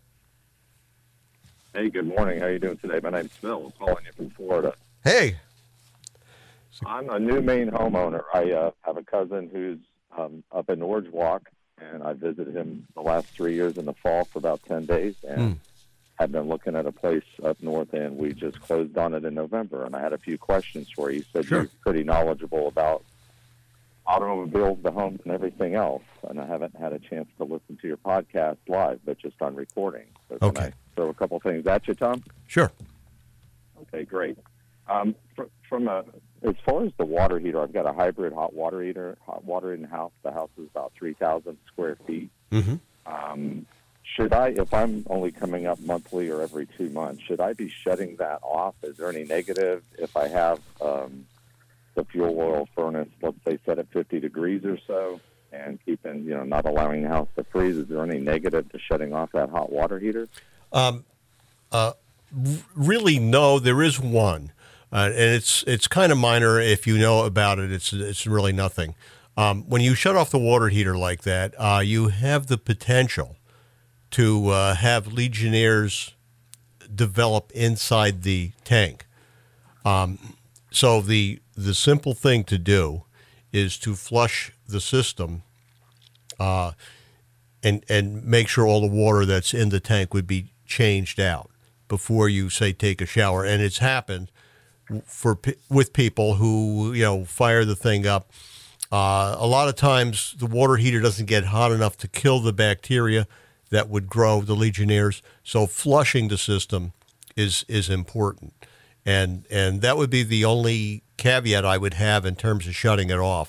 Speaker 5: Hey, good morning. How you doing today? My name's Phil. I'm calling you from Florida.
Speaker 2: Hey.
Speaker 5: I'm a new Maine homeowner. I uh, have a cousin who's um, up in Orange Walk, and I visited him the last three years in the fall for about ten days, and
Speaker 2: Hmm.
Speaker 5: have been looking at a place up north, and we just closed on it in November. And I had a few questions for you. You said
Speaker 2: Sure.
Speaker 5: you're pretty knowledgeable about automobiles, the homes, and everything else. And I haven't had a chance to listen to your podcast live, but just on recording. So can
Speaker 2: Okay.
Speaker 5: I throw a couple things at you, Tom?
Speaker 2: Sure.
Speaker 5: Okay, great. Um, fr- from a, as far as the water heater, I've got a hybrid hot water heater, hot water in the house. The house is about three thousand square feet.
Speaker 2: Mm-hmm.
Speaker 5: Um, should I, if I'm only coming up monthly or every two months, should I be shutting that off? Is there any negative if I have um, the fuel oil furnace, let's say, set at fifty degrees or so, and keeping, you know, not allowing the house to freeze? Is there any negative to shutting off that hot water heater?
Speaker 2: Um, uh, r- really, no. There is one, uh, and it's it's kind of minor. If you know about it, it's it's really nothing. Um, when you shut off the water heater like that, uh, you have the potential to uh, have Legionnaires develop inside the tank. Um, so the the simple thing to do is to flush the system uh, and and make sure all the water that's in the tank would be changed out before you say take a shower. And it's happened for with people who, you know, fire the thing up. Uh, a lot of times the water heater doesn't get hot enough to kill the bacteria that would grow the Legionnaires. So flushing the system is is important. And and that would be the only caveat I would have in terms of shutting it off.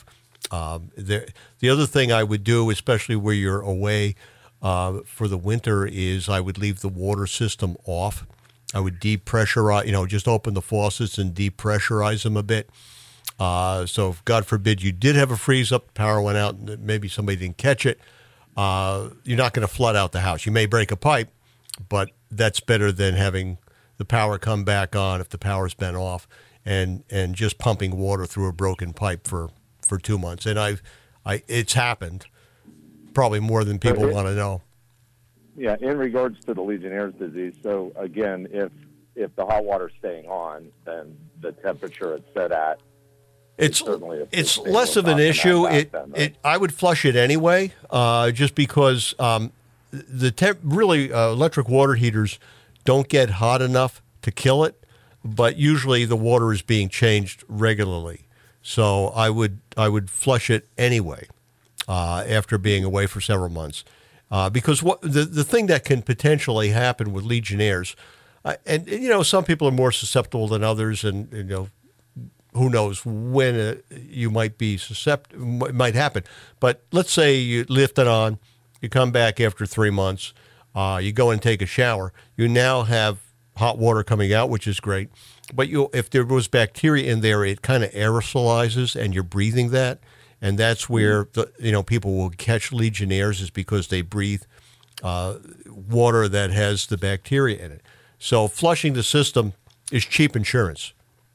Speaker 2: Um, there, the other thing I would do, especially where you're away uh, for the winter, is I would leave the water system off. I would depressurize, you know, just open the faucets and depressurize them a bit. Uh, so if, God forbid, you did have a freeze up, the power went out, and maybe somebody didn't catch it, uh, you're not going to flood out the house. You may break a pipe, but that's better than having the power come back on if the power's been off and, and just pumping water through a broken pipe for, for two months. And I've, I, it's happened probably more than people want to know.
Speaker 5: Yeah, in regards to the Legionnaire's disease, so again, if if the hot water's staying on, then the temperature it's set at,
Speaker 2: It's
Speaker 5: certainly a
Speaker 2: it's
Speaker 5: big thing.
Speaker 2: less
Speaker 5: We'll
Speaker 2: of an
Speaker 5: talk about
Speaker 2: issue.
Speaker 5: that
Speaker 2: It
Speaker 5: then, right?
Speaker 2: it I would flush it anyway, uh, just because um, the temp, really uh, electric water heaters don't get hot enough to kill it, but usually the water is being changed regularly, so I would I would flush it anyway uh, after being away for several months, uh, because what the the thing that can potentially happen with Legionnaires, uh, and you know some people are more susceptible than others, and you know. Who knows when uh, you might be susceptible, might happen. But let's say you lift it on, you come back after three months, uh, you go and take a shower. You now have hot water coming out, which is great. But you, if there was bacteria in there, it kind of aerosolizes, and you're breathing that, and that's where the you know people will catch Legionnaires is because they breathe uh, water that has the bacteria in it. So flushing the system is cheap insurance.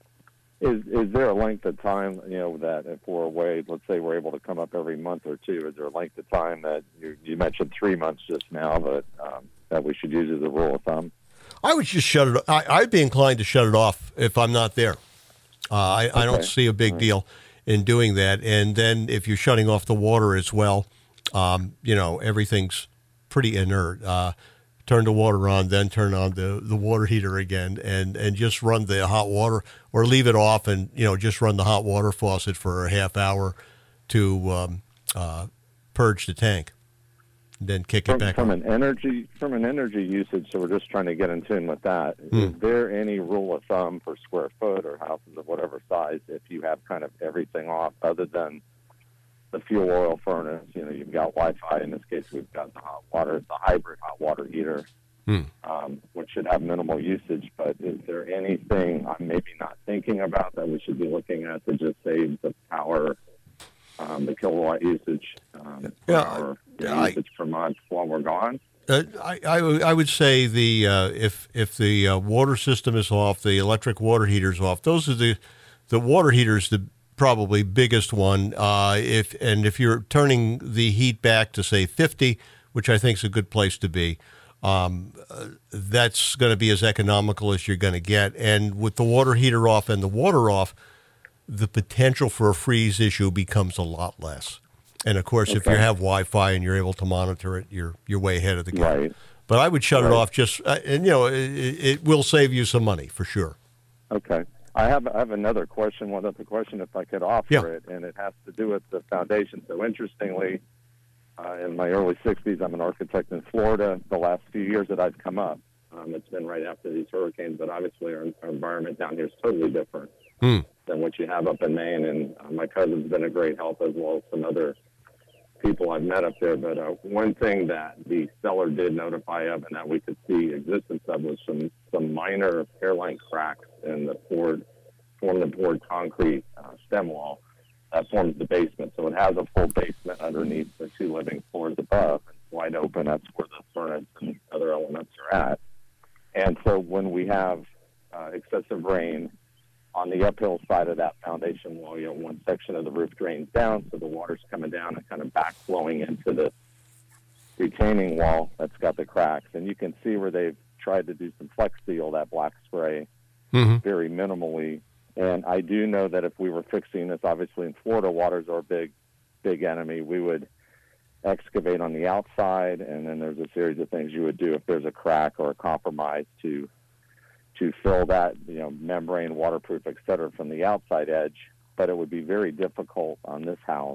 Speaker 5: Is is there a length of time, you know, that if we're away, let's say we're able to come up every month or two, is there a length of time that you, you mentioned three months just now, but um, that we should use as a rule of thumb?
Speaker 2: I would just shut it. I, I'd be inclined to shut it off if I'm not there. Uh, I, I don't
Speaker 5: Okay.
Speaker 2: see a big
Speaker 5: All right.
Speaker 2: deal in doing that. And then if you're shutting off the water as well, um, you know, everything's pretty inert. Uh, turn the water on, then turn on the, the water heater again, and, and just run the hot water, or leave it off and, you know, just run the hot water faucet for a half hour to um, uh, purge the tank, then kick it
Speaker 5: From,
Speaker 2: back
Speaker 5: from
Speaker 2: on.
Speaker 5: an energy from an energy usage, so we're just trying to get in tune with that.
Speaker 2: Hmm.
Speaker 5: Is there any rule of thumb for square foot or houses of whatever size if you have kind of everything off other than the fuel oil furnace? You know, you've got Wi-Fi. In this case, we've got the hot water. It's a hybrid hot water heater,
Speaker 2: Hmm.
Speaker 5: um, which should have minimal usage. But is there anything I'm maybe not thinking about that we should be looking at to just save the power, um, the kilowatt usage, um,
Speaker 2: Yeah,
Speaker 5: or
Speaker 2: yeah, I-
Speaker 5: usage per month while we're gone?
Speaker 2: Uh, I, I, would- I would say the uh, if if the uh, water system is off, the electric water heater's off. Those are the the water heater's the probably biggest one. Uh, if and if you're turning the heat back to say fifty, which I think is a good place to be, um, uh, that's going to be as economical as you're going to get. And with the water heater off and the water off, the potential for a freeze issue becomes a lot less. And of course, if you
Speaker 5: Okay.
Speaker 2: have Wi-Fi and you're able to monitor it, you're you're way ahead of the game.
Speaker 5: Right.
Speaker 2: But I would shut it
Speaker 5: Right.
Speaker 2: off just, uh, and you know, it, it will save you some money for sure.
Speaker 5: Okay. I have I have another question, one other question, if I could offer
Speaker 2: Yeah.
Speaker 5: it, and it has to do with the foundation. So interestingly, uh, in my early sixties, I'm an architect in Florida. The last few years that I've come up, um, it's been right after these hurricanes, but obviously our, our environment down here is totally different
Speaker 2: Hmm.
Speaker 5: than what you have up in Maine. And uh, my cousin's been a great help, as well as some other people I've met up there. But uh, one thing that the seller did notify of and that we could see existence of was some, some minor hairline cracks in the poured, form the poured concrete uh, stem wall that forms the basement. So it has a full basement underneath the two living floors above. It's wide open. That's where the furnace and other elements are at. And so when we have uh, excessive rain on the uphill side of that foundation wall, you know, one section of the roof drains down, so the water's coming down and kind of backflowing into the retaining wall that's got the cracks. And you can see where they've tried to do some Flex Seal, that black spray,
Speaker 2: Mm-hmm.
Speaker 5: very minimally. And I do know that if we were fixing this, obviously in Florida, water's our big, big enemy. We would excavate on the outside, and then there's a series of things you would do if there's a crack or a compromise to to fill that, you know, membrane, waterproof, et cetera, from the outside edge. But it would be very difficult on this house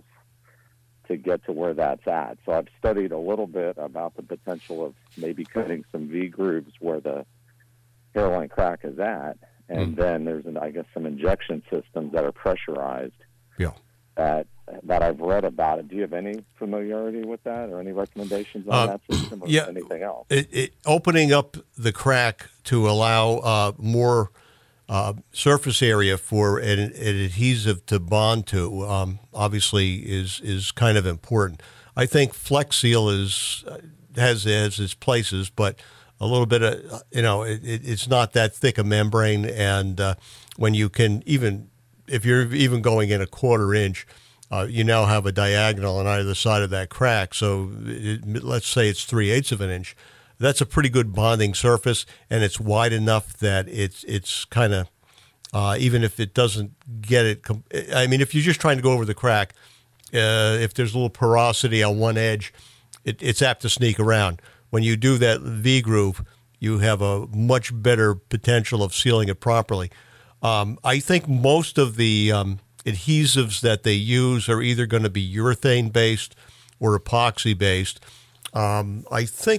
Speaker 5: to get to where that's at. So I've studied a little bit about the potential of maybe cutting some V grooves where the hairline crack is at, and
Speaker 2: Mm.
Speaker 5: then there's, an, I guess, some injection systems that are pressurized
Speaker 2: Yeah.
Speaker 5: that that I've read about it. Do you have any familiarity with that, or any recommendations on
Speaker 2: Uh,
Speaker 5: that system, or
Speaker 2: yeah.
Speaker 5: anything else?
Speaker 2: It, it, opening up the crack to allow uh, more uh, surface area for an, an adhesive to bond to, um, obviously, is is kind of important. I think Flex Seal is has has its places, but a little bit of, you know, it, it, it's not that thick a membrane, and uh, when you can even, if you're even going in a quarter inch, uh, you now have a diagonal on either side of that crack. So it, let's say it's three eighths of an inch. That's a pretty good bonding surface, and it's wide enough that it's it's kind of, uh, even if it doesn't get it, com- I mean, if you're just trying to go over the crack, uh, if there's a little porosity on one edge, it, it's apt to sneak around. When you do that V-groove, you have a much better potential of sealing it properly. Um, I think most of the um, adhesives that they use are either going to be urethane-based or epoxy-based. Um, I think,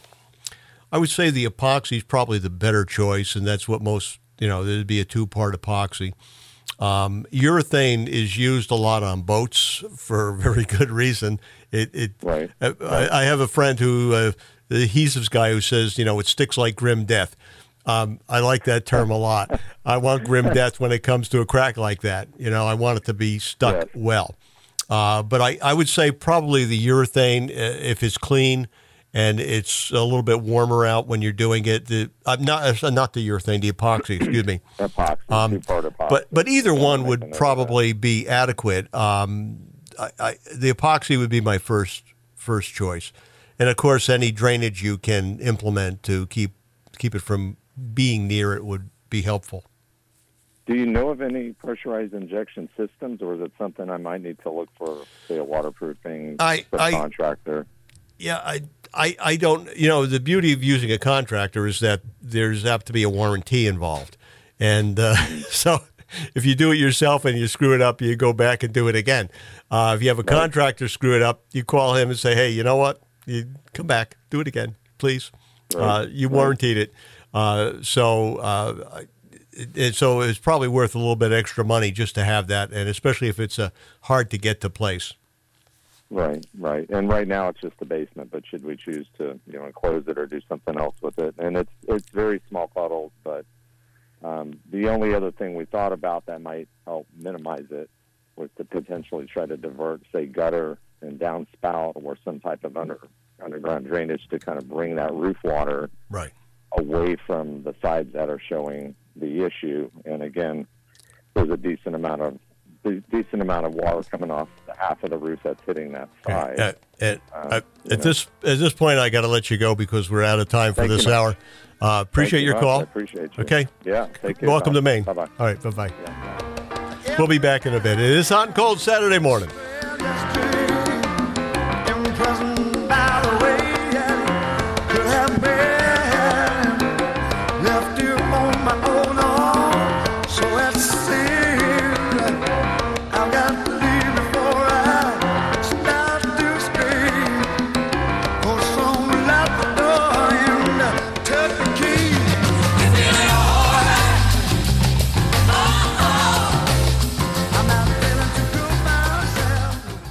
Speaker 2: I would say the epoxy is probably the better choice, and that's what most, you know, there'd be a two-part epoxy. Um, urethane is used a lot on boats for very good reason. It, it
Speaker 5: Right.
Speaker 2: I, I have a friend who, uh, the adhesives guy, who says, you know, it sticks like grim death. Um, I like that term a lot. I want grim death when it comes to a crack like that. You know, I want it to be stuck
Speaker 5: Yes.
Speaker 2: well. Uh, but I, I would say probably the urethane, uh, if it's clean and it's a little bit warmer out when you're doing it. The, uh, not uh, not the urethane, the epoxy, excuse me.
Speaker 5: Epoxy,
Speaker 2: Um,
Speaker 5: two-part epoxy.
Speaker 2: But but either
Speaker 5: Yeah,
Speaker 2: one
Speaker 5: making
Speaker 2: would
Speaker 5: note of
Speaker 2: probably be adequate. Um, I, I, the epoxy would be my first first choice, and of course, any drainage you can implement to keep keep it from being near it would be helpful.
Speaker 5: Do you know of any pressurized injection systems, or is it something I might need to look for, say, a waterproofing
Speaker 2: I- I-
Speaker 5: subcontractor?
Speaker 2: Yeah, I, I, I don't, you know, the beauty of using a contractor is that there's apt to be a warranty involved. And uh, so if you do it yourself and you screw it up, you go back and do it again. Uh, if you have a contractor screw it up, you call him and say, hey, you know what? You come back, do it again, please.
Speaker 5: Right.
Speaker 2: Uh, you warranted it. Uh, so, uh, it, it, so it's probably worth a little bit extra money just to have that, and especially if it's uh, hard to get to place.
Speaker 5: Right, right. And right now it's just the basement, but should we choose to, you know, enclose it or do something else with it? And it's it's very small puddles, but um, the only other thing we thought about that might help minimize it was to potentially try to divert, say, gutter and downspout or some type of under underground drainage to kind of bring that roof water
Speaker 2: Right.
Speaker 5: away from the sides that are showing the issue. And again, there's a decent amount of de- decent amount of water coming off the half of the roof that's hitting that side.
Speaker 2: At, at,
Speaker 5: Uh,
Speaker 2: at,
Speaker 5: you
Speaker 2: at
Speaker 5: know.
Speaker 2: this at this point, I got to let you go because we're out of time for
Speaker 5: Thank
Speaker 2: this
Speaker 5: you, man.
Speaker 2: hour. Uh, appreciate
Speaker 5: Thank you
Speaker 2: your
Speaker 5: much.
Speaker 2: call.
Speaker 5: I appreciate you.
Speaker 2: Okay.
Speaker 5: Yeah. Take care.
Speaker 2: Welcome to Maine.
Speaker 5: Bye bye.
Speaker 2: All right. Bye bye. We'll be back in a bit. It is Hot and Cold Saturday morning.
Speaker 3: Imprisoned by the way I could have been, left you on my own arm, so it's sin. I've got to leave before I start to scream. For someone at the door and took the key. You feeling alright? Oh, I'm not feeling too good myself.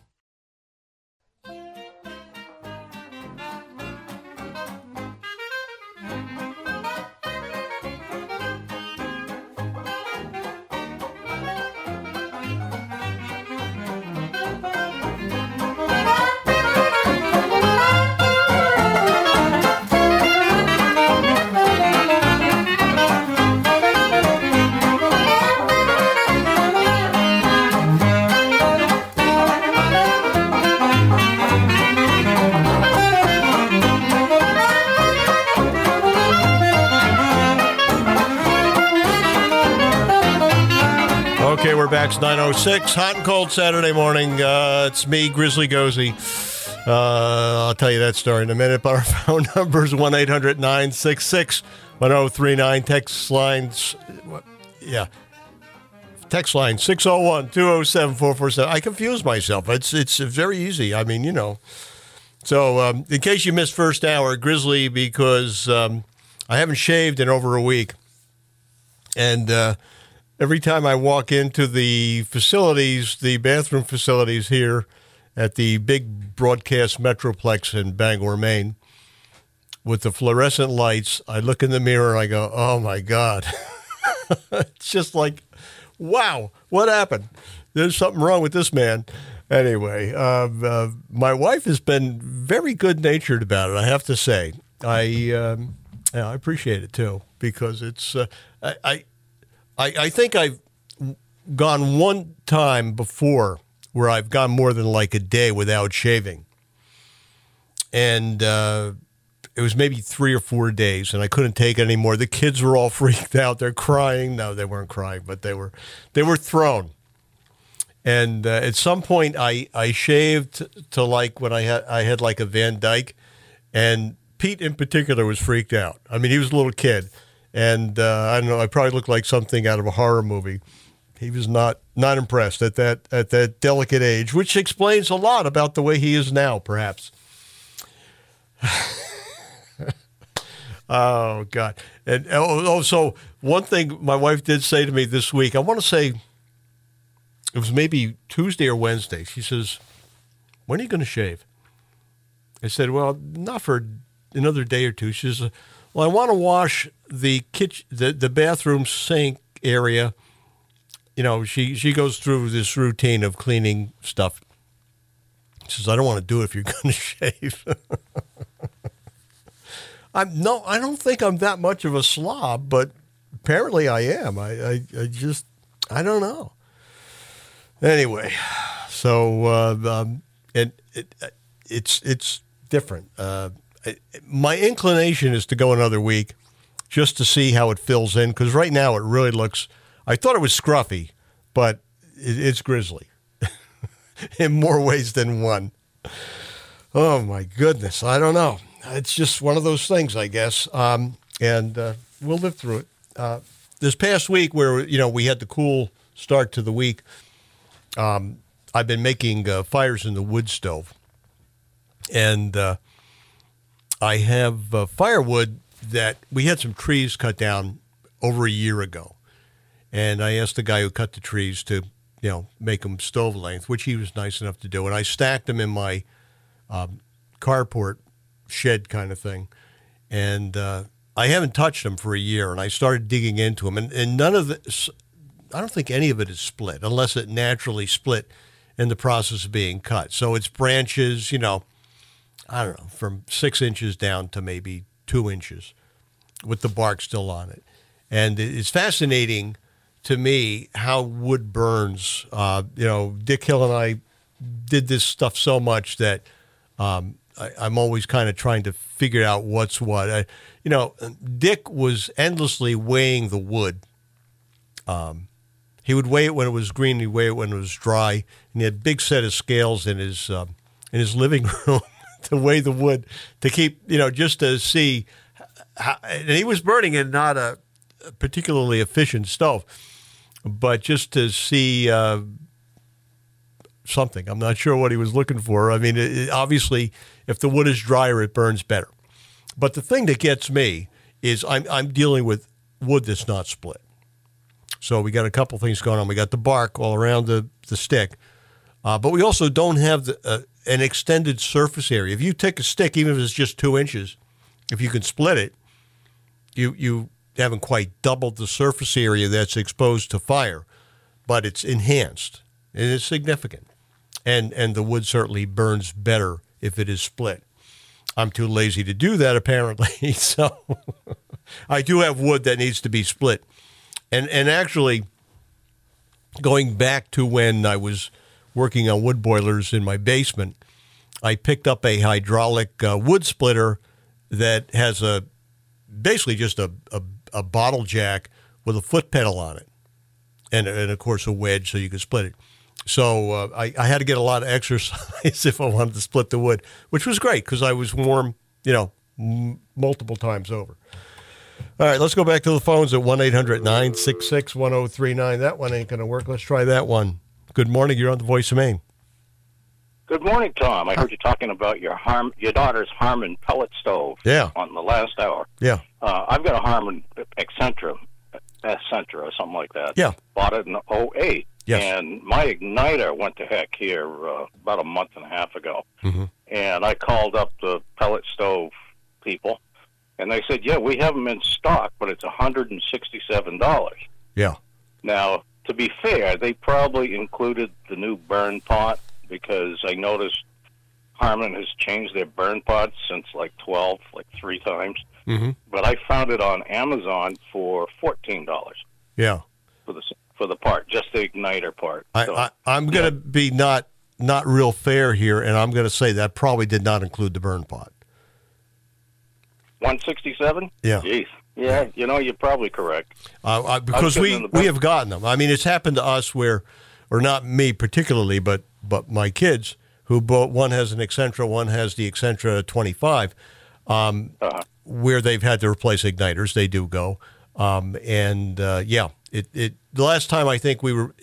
Speaker 2: Okay, we're back. It's nine oh six. Hot and Cold Saturday morning. Uh, it's me, Grizzly Gozy. Uh, I'll tell you that story in a minute, but our phone number is one eight hundred nine six six one oh three nine. Text lines, what? Yeah. Text line six oh one two oh seven four four seven. I confuse myself. It's it's very easy. I mean, you know. So um, in case you missed first hour, Grizzly, because um, I haven't shaved in over a week. And uh, every time I walk into the facilities, the bathroom facilities here at the big broadcast Metroplex in Bangor, Maine, with the fluorescent lights, I look in the mirror and I go, oh, my God. It's just like, wow, what happened? There's something wrong with this man. Anyway, uh, uh, my wife has been very good-natured about it, I have to say. I um, yeah, I appreciate it, too, because it's uh, I, I I think I've gone one time before where I've gone more than like a day without shaving. And uh, it was maybe three or four days, and I couldn't take it anymore. The kids were all freaked out. They're crying. No, they weren't crying, but they were they were thrown. And uh, at some point, I, I shaved to like when I had I had like a Van Dyke, and Pete in particular was freaked out. I mean, he was a little kid, and uh, I don't know. I probably looked like something out of a horror movie. He was not not impressed at that at that delicate age, which explains a lot about the way he is now, perhaps. Oh God! And oh, so one thing my wife did say to me this week. I want to say it was maybe Tuesday or Wednesday. She says, "When are you going to shave?" I said, "Well, not for another day or two." She says, "Well, I want to wash the kitchen, the, the bathroom sink area." You know, she she goes through this routine of cleaning stuff. She says, "I don't want to do it if you're going to shave." I'm no, I don't think I'm that much of a slob, but apparently I am. I, I, I just, I don't know. Anyway, so uh, um, it, it it's it's different. Uh, it, my inclination is to go another week just to see how it fills in, because right now it really looks. I thought it was scruffy, but it, it's grizzly in more ways than one. Oh my goodness, I don't know. It's just one of those things, I guess, um, and uh, we'll live through it. Uh, this past week, where you know we had the cool start to the week, um, I've been making uh, fires in the wood stove, and uh, I have uh, firewood that we had some trees cut down over a year ago, and I asked the guy who cut the trees to, you know, make them stove length, which he was nice enough to do, and I stacked them in my um, carport shed kind of thing, and uh, I haven't touched them for a year, and I started digging into them, and, and none of it, I don't think any of it is split, unless it naturally split in the process of being cut. So it's branches, you know, I don't know, from six inches down to maybe two inches with the bark still on it. And it's fascinating to me how wood burns. Uh, you know, Dick Hill and I did this stuff so much that um, I, I'm always kind of trying to figure out what's what. I, you know, Dick was endlessly weighing the wood. Um, he would weigh it when it was green, he'd weigh it when it was dry, and he had a big set of scales in his uh, in his living room to weigh the wood, to keep, you know, just to see how, and he was burning in not a particularly efficient stove, but just to see uh, something. I'm not sure what he was looking for. I mean, it, it, obviously, if the wood is drier, it burns better. But the thing that gets me is I'm I'm dealing with wood that's not split. So we got a couple things going on. We got the bark all around the, the stick, uh, but we also don't have the, uh, an extended surface area. If you take a stick, even if it's just two inches, if you can split it, you you haven't quite doubled the surface area that's exposed to fire, but it's enhanced. It is significant. And and the wood certainly burns better if it is split. I'm too lazy to do that, apparently, so I do have wood that needs to be split. And and actually, going back to when I was working on wood boilers in my basement, I picked up a hydraulic uh, wood splitter that has a basically just a, a, a bottle jack with a foot pedal on it, and, and of course a wedge so you can split it. So uh, I, I had to get a lot of exercise if I wanted to split the wood, which was great because I was warm, you know, m- multiple times over. All right, let's go back to the phones at one eight hundred nine six six one zero three nine. That one ain't going to work. Let's try that one. Good morning. You're on the Voice of Maine.
Speaker 6: Good morning, Tom. I heard you talking about your Harm, your daughter's Harmon pellet stove.
Speaker 2: Yeah.
Speaker 6: On the last hour.
Speaker 2: Yeah.
Speaker 6: Uh, I've got a Harmon Excentra Accentra or something like that.
Speaker 2: Yeah.
Speaker 6: Bought it in oh eight.
Speaker 2: Yes.
Speaker 6: And my igniter went to heck here uh, about a month and a half ago.
Speaker 2: Mhm.
Speaker 6: And I called up the pellet stove people, and they said, yeah, we have them in stock, but it's one hundred sixty-seven dollars.
Speaker 2: Yeah.
Speaker 6: Now, to be fair, they probably included the new burn pot, because I noticed Harman has changed their burn pots since like twelve, like three times.
Speaker 2: Mm-hmm.
Speaker 6: But I found it on Amazon for fourteen dollars
Speaker 2: Yeah.
Speaker 6: for the for the part, just the igniter part.
Speaker 2: I,
Speaker 6: So,
Speaker 2: I, I'm going to be not not real fair here, and I'm going to say that probably did not include the burn pot.
Speaker 6: one sixty-seven?
Speaker 2: Yeah.
Speaker 6: Jeez. Yeah, you know, you're probably correct.
Speaker 2: Uh, uh, because
Speaker 6: getting
Speaker 2: we,
Speaker 6: in the
Speaker 2: we
Speaker 6: back.
Speaker 2: have gotten them. I mean, it's happened to us where, or not me particularly, but but my kids, who both, one has an Accentra, one has the Accentra twenty-five, um,
Speaker 6: Uh-huh.
Speaker 2: where they've had to replace igniters. They do go. Um, and, uh, yeah, it, it the last time I think we were,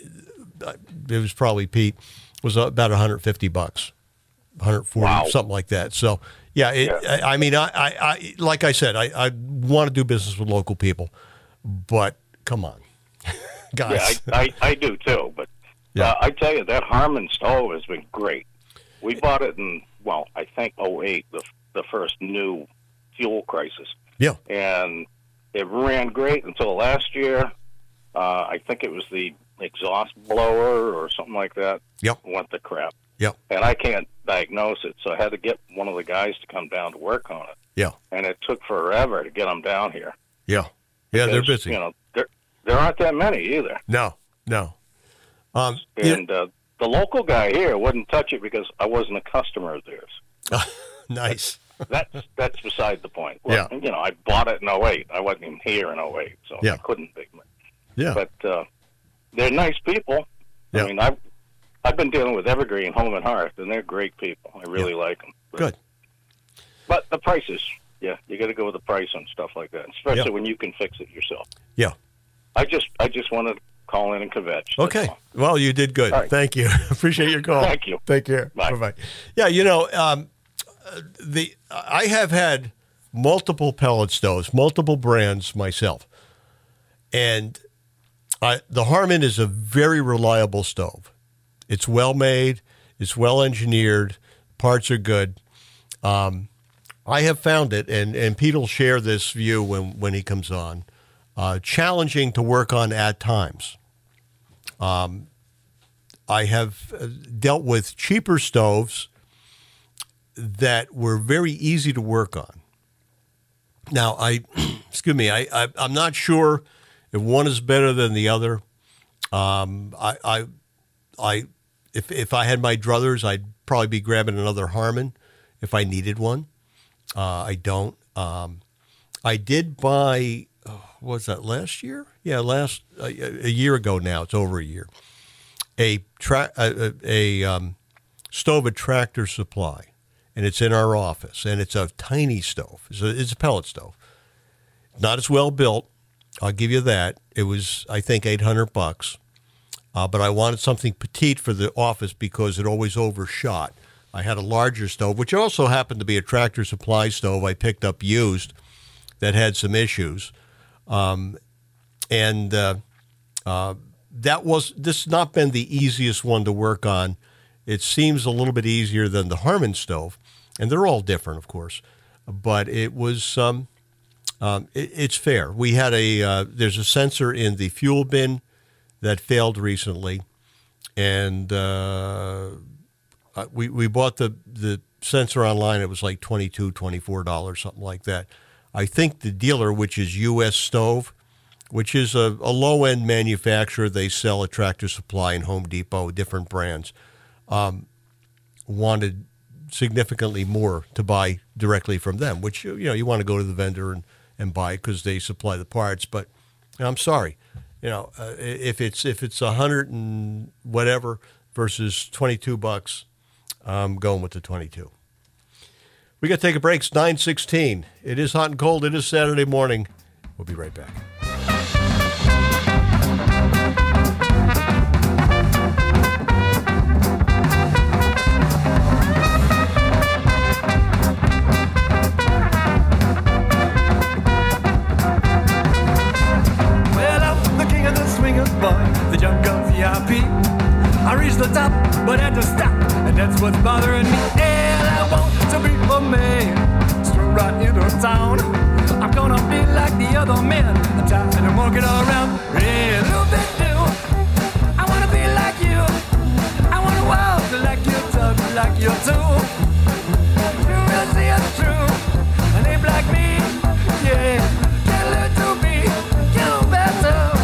Speaker 2: it was probably Pete, was about one hundred fifty bucks, one hundred forty,
Speaker 6: Wow.
Speaker 2: something like that. So, yeah, it,
Speaker 6: Yeah.
Speaker 2: I, I mean, I, I, I, like I said, I, I want to do business with local people, but come on, guys.
Speaker 6: Yeah, I, I, I do too. But
Speaker 2: Yeah.
Speaker 6: uh, I tell you, that Harman stove has been great. We bought it in, well, I think oh eight, the, the first new fuel crisis.
Speaker 2: Yeah.
Speaker 6: And it ran great until last year. Uh, I think it was the exhaust blower or something like that.
Speaker 2: Yep.
Speaker 6: Went to crap.
Speaker 2: Yep.
Speaker 6: And I can't diagnose it, so I had to get one of the guys to come down to work on it.
Speaker 2: Yeah.
Speaker 6: And it took forever to get them down here.
Speaker 2: Yeah. Yeah, they're
Speaker 6: Because,
Speaker 2: busy.
Speaker 6: You know, there, there aren't that many either.
Speaker 2: No, no. Um, you-
Speaker 6: And uh, the local guy here wouldn't touch it because I wasn't a customer of theirs.
Speaker 2: nice.
Speaker 6: That's that's beside the point. Well,
Speaker 2: Yeah.
Speaker 6: You know, I bought it in oh eight. I wasn't even here in oh eight, so
Speaker 2: Yeah.
Speaker 6: I couldn't be.
Speaker 2: Yeah.
Speaker 6: But uh, they're nice people.
Speaker 2: Yeah.
Speaker 6: I mean, I've, I've been dealing with Evergreen Home and Hearth, and they're great people. I really like them. But,
Speaker 2: Good.
Speaker 6: But the prices, yeah, you got to go with the price on stuff like that, especially
Speaker 2: Yeah.
Speaker 6: when you can fix it yourself.
Speaker 2: Yeah.
Speaker 6: I just I just wanted to call in and kvetch. that's
Speaker 2: Okay.
Speaker 6: all.
Speaker 2: Well, you did good.
Speaker 6: All right.
Speaker 2: Thank you. Appreciate your call.
Speaker 6: Thank you.
Speaker 2: Take care.
Speaker 6: Bye.
Speaker 2: Bye-bye. Yeah, you know, um, uh, the I have had multiple pellet stoves, multiple brands myself, and I, the Harman is a very reliable stove. It's well made. It's well engineered. Parts are good. Um, I have found it, and, and Pete will share this view when, when he comes on, uh, challenging to work on at times. Um, I have uh, dealt with cheaper stoves that were very easy to work on. Now, I, excuse me, I, I, I'm not sure if one is better than the other. Um, I, I, I, if if I had my druthers, I'd probably be grabbing another Harman if I needed one. Uh, I don't. Um, I did buy. Oh, what was that last year? Yeah, last a, a year ago now. It's over a year. A tra- a, a, a um, stove at Tractor Supply, and it's in our office, and it's a tiny stove. It's a, it's a pellet stove. Not as well built. I'll give you that. It was, I think, eight hundred bucks. Uh, but I wanted something petite for the office because it always overshot. I had a larger stove, which also happened to be a Tractor Supply stove I picked up used that had some issues. Um, and uh, uh, that was, this has not been the easiest one to work on. It seems a little bit easier than the Harman stove. And they're all different, of course. But it was, um, um, it, it's fair. We had a, uh, there's a sensor in the fuel bin that failed recently. And uh, we we bought the, the sensor online. It was like twenty-two dollars, twenty-four dollars, something like that. I think the dealer, which is U S Stove, which is a, a low-end manufacturer, they sell at Tractor Supply and Home Depot, different brands, um, wanted significantly more to buy directly from them, which, you know, you want to go to the vendor and, and buy it because they supply the parts. But I'm sorry. You know, uh, if it's if it's a hundred and whatever versus twenty-two bucks, I'm going with the twenty-two. We got to take a break. It's nine sixteen. It is hot and cold. It is Saturday morning. We'll be right back.
Speaker 3: Well, I got to stop, and that's what's bothering me. And I want to be a man, stroll right into town. I'm gonna be like the other men, I'm tired of walking around. Yeah, little bit new. I wanna be like you. I wanna walk like you, talk like you too. You will see it's true. And they like me, yeah. Can't learn to be, get better.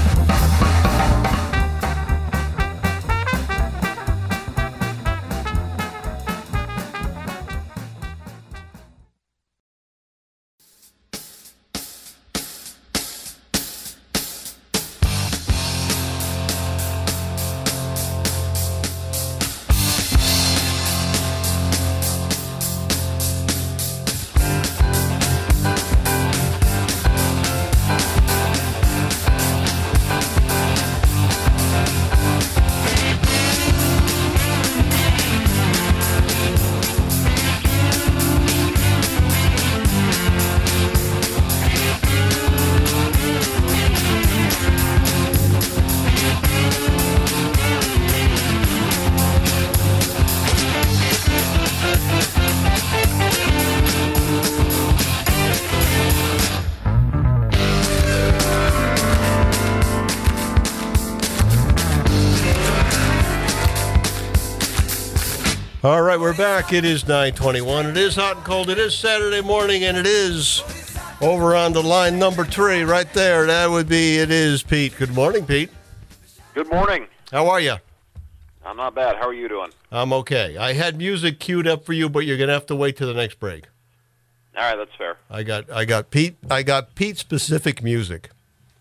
Speaker 2: All right, we're back. It is nine twenty-one. It is hot and cold. It is Saturday morning, and it is over on the line number three right there. That would be, it is Pete. Good morning, Pete.
Speaker 7: Good morning.
Speaker 2: How are you?
Speaker 7: I'm not bad. How are you doing?
Speaker 2: I'm okay. I had music queued up for you, but you're going to have to wait till the next break.
Speaker 7: All right, that's fair.
Speaker 2: I got I got Pete I got Pete specific music.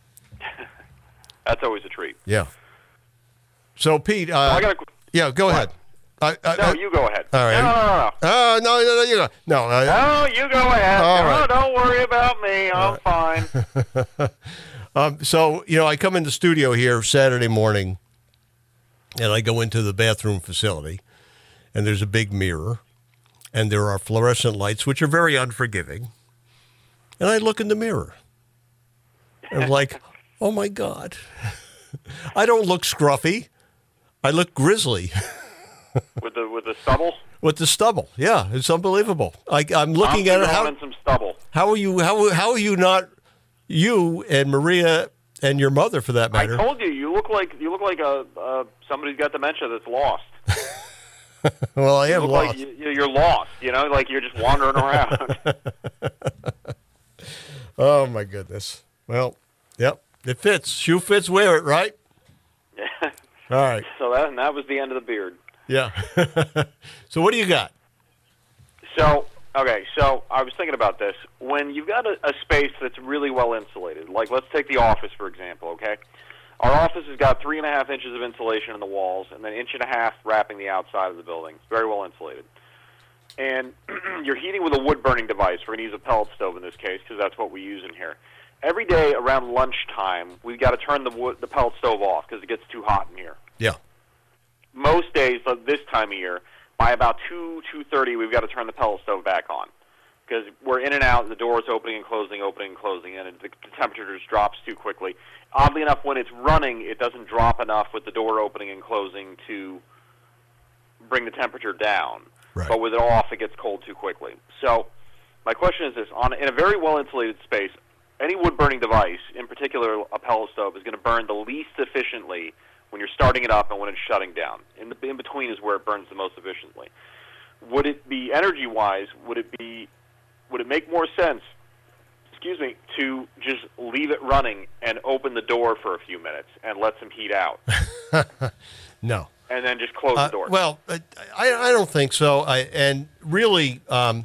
Speaker 7: That's always a treat.
Speaker 2: Yeah. So Pete, uh,
Speaker 7: Well, I got a,
Speaker 2: yeah, go
Speaker 7: What?
Speaker 2: ahead. I, I,
Speaker 7: no,
Speaker 2: I,
Speaker 7: you go ahead.
Speaker 2: all right.
Speaker 7: No, no, no, no.
Speaker 2: Oh, no, no, no, you go. No, I,
Speaker 7: No, you go ahead.
Speaker 2: All
Speaker 7: no,
Speaker 2: right.
Speaker 7: don't worry about me. I'm fine.
Speaker 2: Um, so, you know, I come into studio here Saturday morning, and I go into the bathroom facility, and there's a big mirror, and there are fluorescent lights, which are very unforgiving. And I look in the mirror. And I'm like, oh, my God. I don't look scruffy. I look grizzly.
Speaker 7: with the with the stubble.
Speaker 2: With the stubble. Yeah, it's unbelievable. I, I'm looking
Speaker 7: I'm
Speaker 2: at it. How,
Speaker 7: in some stubble.
Speaker 2: how are you, how, how are you not, you and Maria and your mother, for that matter?
Speaker 7: I told you, you look like you look like a uh, somebody's got dementia that's lost.
Speaker 2: Well, I
Speaker 7: You
Speaker 2: am
Speaker 7: look
Speaker 2: lost.
Speaker 7: like you, you're lost. You know, like you're just wandering around.
Speaker 2: Oh, my goodness. Well, yep, it fits. Shoe fits, wear it, right?
Speaker 7: Yeah.
Speaker 2: All right.
Speaker 7: So that and that was the end of the beard.
Speaker 2: Yeah. So what do you got?
Speaker 7: So, okay, so I was thinking about this. When you've got a, a space that's really well insulated, like let's take the office, for example, okay? Our office has got three and a half inches of insulation in the walls and then an inch and a half wrapping the outside of the building. It's very well insulated. And you're heating with a wood-burning device. We're going to use a pellet stove in this case because that's what we use in here. Every day around lunchtime, we've got to turn the wood, the pellet stove off because it gets too hot in here.
Speaker 2: Yeah.
Speaker 7: Most days of this time of year, by about two, two thirty, we've got to turn the pellet stove back on because we're in and out, the door is opening and closing, opening and closing, and the, the temperature just drops too quickly. Oddly enough, when it's running, it doesn't drop enough with the door opening and closing to bring the temperature down.
Speaker 2: Right.
Speaker 7: But with it off, it gets cold too quickly. So my question is this. On, in a very well-insulated space, any wood-burning device, in particular a pellet stove, is going to burn the least efficiently when you're starting it up and when it's shutting down. In, the, in between is where it burns the most efficiently. Would it be, energy-wise, would it be, would it make more sense, excuse me, to just leave it running and open the door for a few minutes and let some heat out?
Speaker 2: No.
Speaker 7: And then just close
Speaker 2: Uh,
Speaker 7: the door?
Speaker 2: well, I, I don't think so. I, and really, um,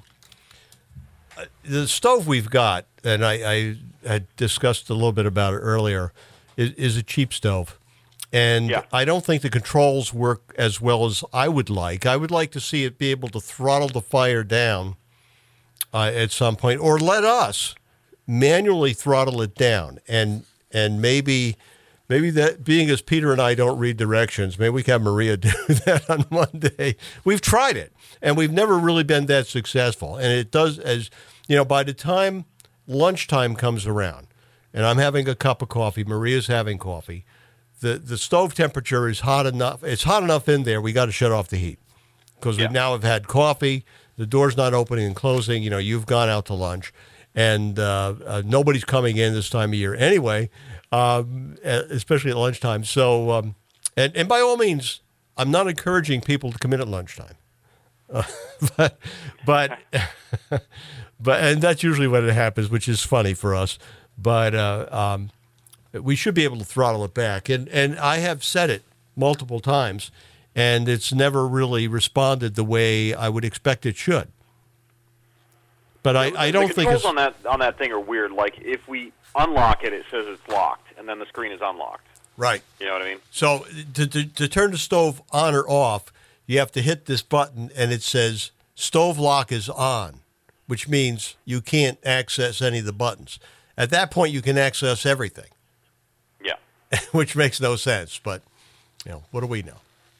Speaker 2: the stove we've got, and I, I had discussed a little bit about it earlier, is, is a cheap stove. And
Speaker 7: Yeah.
Speaker 2: I don't think the controls work as well as I would like. I would like to see it be able to throttle the fire down uh, at some point, or let us manually throttle it down. And and maybe maybe that, being as Peter and I don't read directions, maybe we can have Maria do that on Monday. We've tried it, and we've never really been that successful. And it does, as you know, by the time lunchtime comes around, and I'm having a cup of coffee, Maria's having coffee, the, the stove temperature is hot enough. It's hot enough in there. We got to shut off the heat because
Speaker 7: Yeah.
Speaker 2: we now have had coffee. The door's not opening and closing. You know, you've gone out to lunch, and uh, uh, nobody's coming in this time of year anyway, um, especially at lunchtime. So, um, and, and by all means, I'm not encouraging people to come in at lunchtime. Uh, but, but, but, and that's usually when it happens, which is funny for us. But uh, um, we should be able to throttle it back. And, and I have said it multiple times, and it's never really responded the way I would expect it should. But I, I don't
Speaker 7: the
Speaker 2: think
Speaker 7: controls
Speaker 2: it's
Speaker 7: on that on that thing are weird. Like if we unlock it, it says it's locked, and then the screen is unlocked.
Speaker 2: right.
Speaker 7: You know what I mean?
Speaker 2: So to, to, to turn the stove on or off, you have to hit this button, and it says stove lock is on, which means you can't access any of the buttons. At that point, you can access everything,
Speaker 7: Yeah.
Speaker 2: which makes no sense. But, you know, what do we know?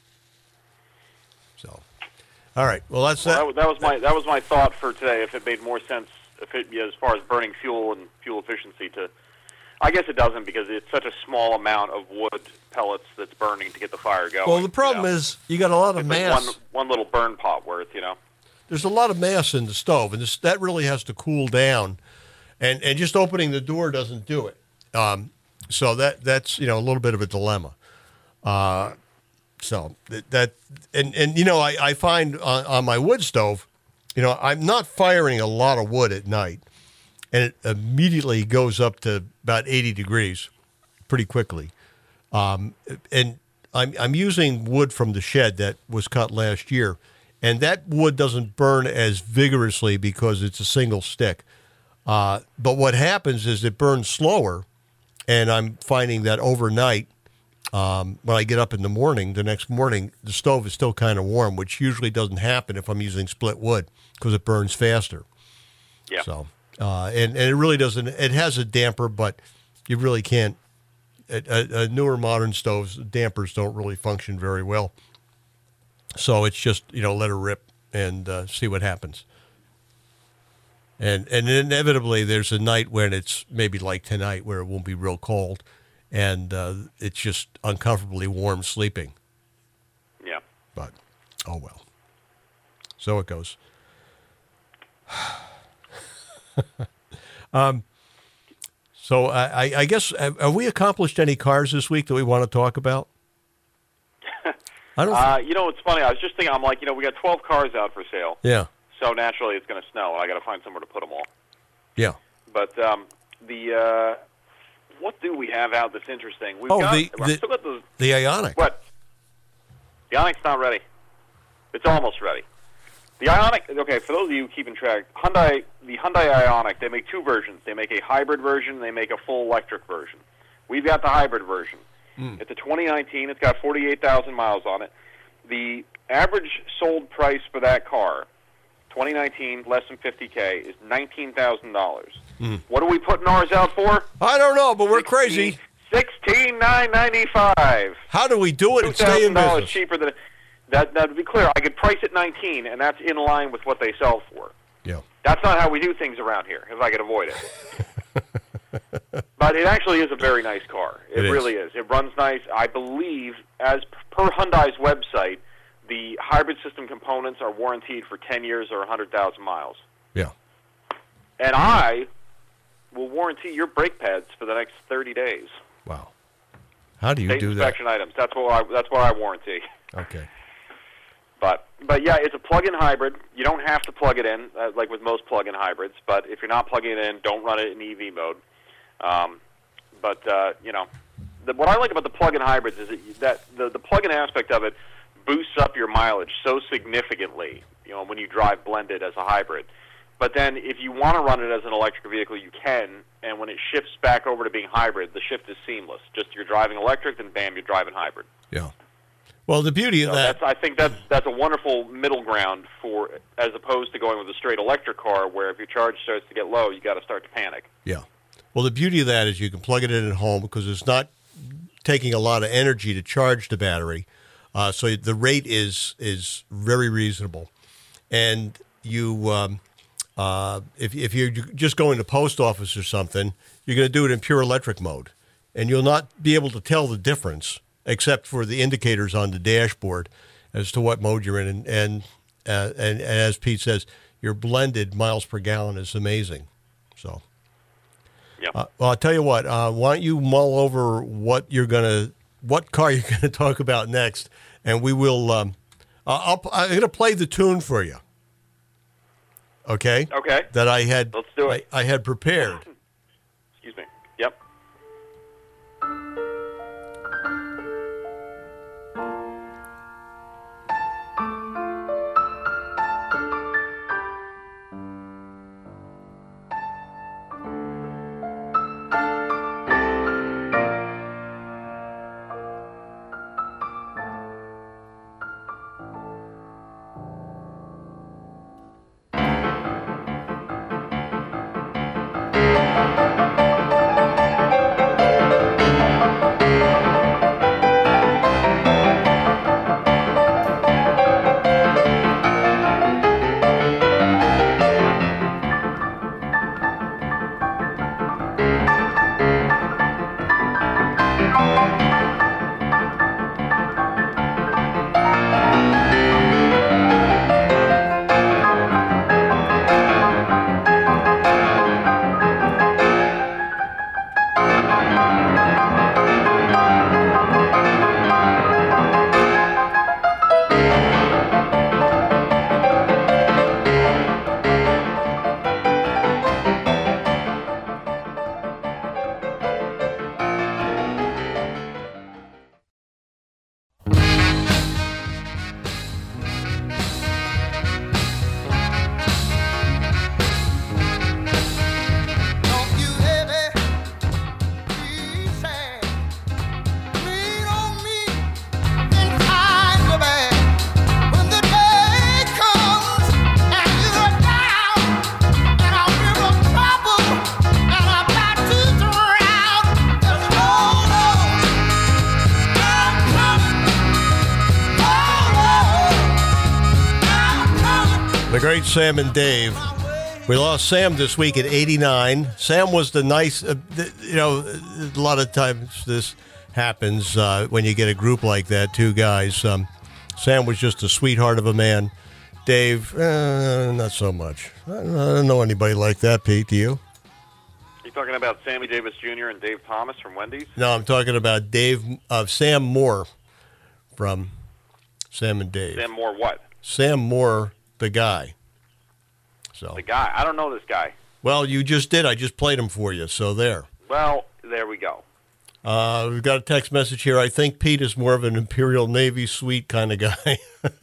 Speaker 2: So, all right. Well, that's
Speaker 7: Well,
Speaker 2: that.
Speaker 7: that, that was my that was my thought for today. If it made more sense, if it as far as burning fuel and fuel efficiency, to I guess it doesn't because it's such a small amount of wood pellets that's burning to get the fire going.
Speaker 2: Well, the problem
Speaker 7: you know?
Speaker 2: is you got a lot of
Speaker 7: it's
Speaker 2: mass.
Speaker 7: like one one little burn pot worth, you know.
Speaker 2: There's a lot of mass in the stove, and this, that really has to cool down. And and just opening the door doesn't do it. Um, so that that's you know a little bit of a dilemma. Uh, so that, that and and you know I, I find on, on my wood stove, you know I'm not firing a lot of wood at night, and it immediately goes up to about eighty degrees, pretty quickly. Um, and I'm I'm using wood from the shed that was cut last year, and that wood doesn't burn as vigorously because it's a single stick. Uh, but what happens is it burns slower, and I'm finding that overnight, um, when I get up in the morning, the next morning, the stove is still kind of warm, which usually doesn't happen if I'm using split wood because it burns faster.
Speaker 7: Yeah.
Speaker 2: So, uh, and, and it really doesn't, it has a damper, but you really can't, a, a, a newer modern stoves, dampers don't really function very well. So it's just, you know, let her rip and uh, see what happens. And and inevitably, there's a night when it's maybe like tonight where it won't be real cold, and uh, it's just uncomfortably warm sleeping.
Speaker 7: Yeah.
Speaker 2: But, oh well. So it goes. um. So I, I guess, have, have we accomplished any cars this week that we want to talk about? I don't.
Speaker 7: Uh, you know, it's funny. I was just thinking. I'm like, you know, we got twelve cars out for sale.
Speaker 2: Yeah.
Speaker 7: So naturally, it's going to snow, and I got to find somewhere to put them all.
Speaker 2: Yeah.
Speaker 7: But um, the uh, what do we have out that's interesting? We've
Speaker 2: Oh,
Speaker 7: got,
Speaker 2: the-
Speaker 7: I've
Speaker 2: the-
Speaker 7: still got the
Speaker 2: The Ioniq.
Speaker 7: what? The Ionic's not ready. It's almost ready. The Ioniq. Okay, for those of you keeping track, Hyundai, the Hyundai Ioniq, they make two versions. They make a hybrid version. They make a full electric version. We've got the hybrid version.
Speaker 2: Mm.
Speaker 7: It's a twenty nineteen. It's got forty-eight thousand miles on it. The average sold price for that car, twenty nineteen, less than fifty K, is nineteen thousand dollars.
Speaker 2: Mm.
Speaker 7: What are we putting ours out for?
Speaker 2: I don't know, but we're crazy.
Speaker 7: Sixteen nine ninety five.
Speaker 2: How do we do it
Speaker 7: Two
Speaker 2: and stay
Speaker 7: thousand
Speaker 2: in
Speaker 7: dollars
Speaker 2: business?
Speaker 7: cheaper than that. Now, to be clear, I could price it nineteen, and that's in line with what they sell for.
Speaker 2: Yeah.
Speaker 7: That's not how we do things around here. If I could avoid it. But it actually is a very nice car. It,
Speaker 2: It is.
Speaker 7: really is. It runs nice. I believe, as per Hyundai's website, the hybrid system components are warranted for ten years or one hundred thousand miles.
Speaker 2: Yeah.
Speaker 7: And I will warranty your brake pads for the next thirty days.
Speaker 2: Wow. How do you
Speaker 7: State
Speaker 2: do that?
Speaker 7: inspection items. That's what I, that's what I warranty.
Speaker 2: Okay.
Speaker 7: But but yeah, it's a plug-in hybrid. You don't have to plug it in, uh, like with most plug-in hybrids. But if you're not plugging it in, don't run it in E V mode. Um, but uh, you know, the, what I like about the plug-in hybrids is that, you, that the the plug-in aspect of it boosts up your mileage so significantly. You know, when you drive blended as a hybrid. But then, if you want to run it as an electric vehicle, you can. And when it shifts back over to being hybrid, the shift is seamless. Just you're driving electric, then bam, you're driving hybrid.
Speaker 2: Yeah. Well, the beauty of
Speaker 7: So
Speaker 2: that.
Speaker 7: that's, I think that's that's a wonderful middle ground for, as opposed to going with a straight electric car, where if your charge starts to get low, you got to start to panic.
Speaker 2: Yeah. Well, the beauty of that is you can plug it in at home because it's not taking a lot of energy to charge the battery. Uh, so the rate is is very reasonable. And you, um, uh, if, if you're just going to post office or something, you're going to do it in pure electric mode. and you'll not be able to tell the difference except for the indicators on the dashboard as to what mode you're in. And and, uh, and, and as Pete says, your blended miles per gallon is amazing. So,
Speaker 7: Yeah.
Speaker 2: uh, well, I'll tell you what. Uh, why don't you mull over what you're gonna, what car you're gonna talk about next, and we will. Um, I'll, I'm gonna play the tune for you. Okay.
Speaker 7: Okay.
Speaker 2: That I had.
Speaker 7: Let's do it.
Speaker 2: I, I had prepared.
Speaker 7: Excuse me. Yep.
Speaker 3: Don't you ever be sad. Lean on me in times of bad. When the day comes and you're down, and I'm in a trouble, and I'm about to drown, just hold on, I'm coming. Hold on, I'm coming.
Speaker 2: The great Sam and Dave. We lost Sam this week at eighty-nine. Sam was the nice, uh, th- you know, a lot of times this happens uh, when you get a group like that, two guys. Um, Sam was just a sweetheart of a man. Dave, uh, not so much. I don't, I don't know anybody like that, Pete. Do you?
Speaker 7: You talking about Sammy Davis Junior and Dave Thomas from Wendy's?
Speaker 2: No, I'm talking about Dave, uh, Sam Moore from Sam and Dave.
Speaker 7: Sam Moore what?
Speaker 2: Sam Moore, the guy. So,
Speaker 7: The guy. I don't know this guy.
Speaker 2: well, you just did. I just played him for you. So there.
Speaker 7: Well, there we go.
Speaker 2: Uh, we've got a text message here. I think Pete is more of an Imperial Navy suite kind of guy.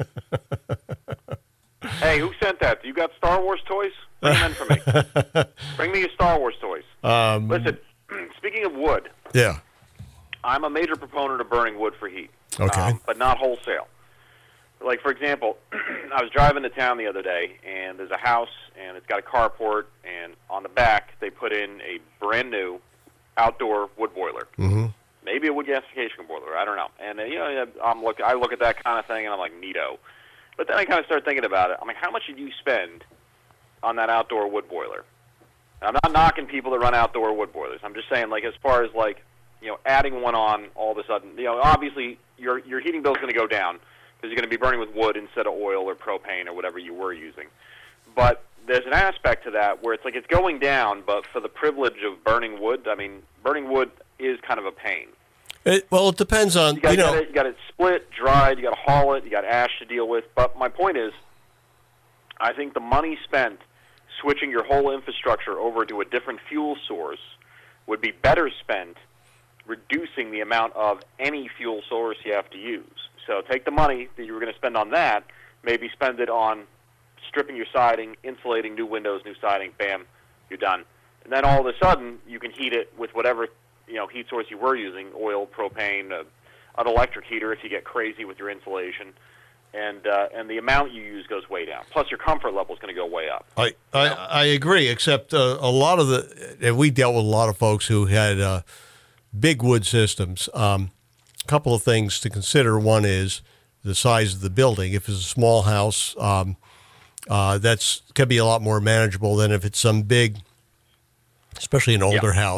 Speaker 7: Hey, who sent that? You got Star Wars toys? Bring them in for me. Bring me your Star Wars toys.
Speaker 2: Um,
Speaker 7: Listen, speaking of wood,
Speaker 2: yeah.
Speaker 7: I'm a major proponent of burning wood for heat.
Speaker 2: Okay.
Speaker 7: Um, but not wholesale. Like, for example, I was driving to town the other day, and there's a house, and it's got a carport, and on the back they put in a brand new outdoor wood boiler.
Speaker 2: Mm-hmm.
Speaker 7: Maybe a wood gasification boiler. I don't know. And uh, you know, I'm look. I look at that kind of thing, and I'm like, neato. But then I kind of start thinking about it. I'm like, how much did you spend on that outdoor wood boiler? And I'm not knocking people that run outdoor wood boilers. I'm just saying, like, as far as like, you know, adding one on all of a sudden, you know, obviously your your heating bill's going to go down because you're going to be burning with wood instead of oil or propane or whatever you were using. But there's an aspect to that where it's like it's going down, but for the privilege of burning wood, I mean, burning wood is kind of a pain.
Speaker 2: It, well, it depends on,
Speaker 7: You got,
Speaker 2: you know.
Speaker 7: it, you got it split, dried, you got to haul it, you got ash to deal with. But my point is, I think the money spent switching your whole infrastructure over to a different fuel source would be better spent reducing the amount of any fuel source you have to use. So take the money that you were going to spend on that, maybe spend it on stripping your siding, insulating new windows, new siding, bam, you're done. And then all of a sudden, you can heat it with whatever, you know, heat source you were using, oil, propane, uh, an electric heater if you get crazy with your insulation. And uh, and the amount you use goes way down. Plus, your comfort level is going to go way up.
Speaker 2: I, I, I agree, except uh, a lot of the, and we dealt with a lot of folks who had uh, big wood systems. Um, a couple of things to consider. One is the size of the building. If it's a small house, um, uh, that's can be a lot more manageable than if it's some big, especially an older
Speaker 7: Yeah.
Speaker 2: house.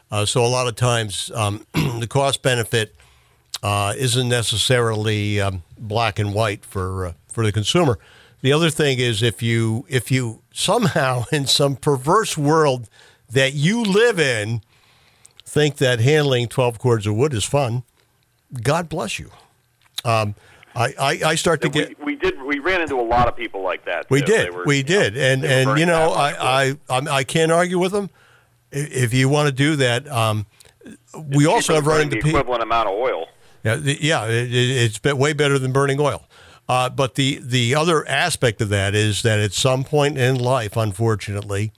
Speaker 2: Uh, so a lot of times um, the cost benefit uh, isn't necessarily um, black and white for uh, for the consumer. The other thing is if you if you somehow in some perverse world that you live in think that handling twelve cords of wood is fun, God bless you. Um, I, I, I start to
Speaker 7: we,
Speaker 2: get.
Speaker 7: We did. We ran into a lot of people like that.
Speaker 2: We
Speaker 7: too.
Speaker 2: did.
Speaker 7: They were,
Speaker 2: we
Speaker 7: you
Speaker 2: did.
Speaker 7: know,
Speaker 2: and
Speaker 7: they were
Speaker 2: and
Speaker 7: burning
Speaker 2: you know,
Speaker 7: that much wood.
Speaker 2: I, I I'm- I can't argue with them. I- If you want to do that, um, we
Speaker 7: It's
Speaker 2: also
Speaker 7: cheaper
Speaker 2: have run
Speaker 7: than
Speaker 2: into
Speaker 7: the
Speaker 2: people.
Speaker 7: equivalent amount of oil.
Speaker 2: Yeah, the, yeah, it, it- it's been way better than burning oil. Uh, but the the other aspect of that is that at some point in life, unfortunately,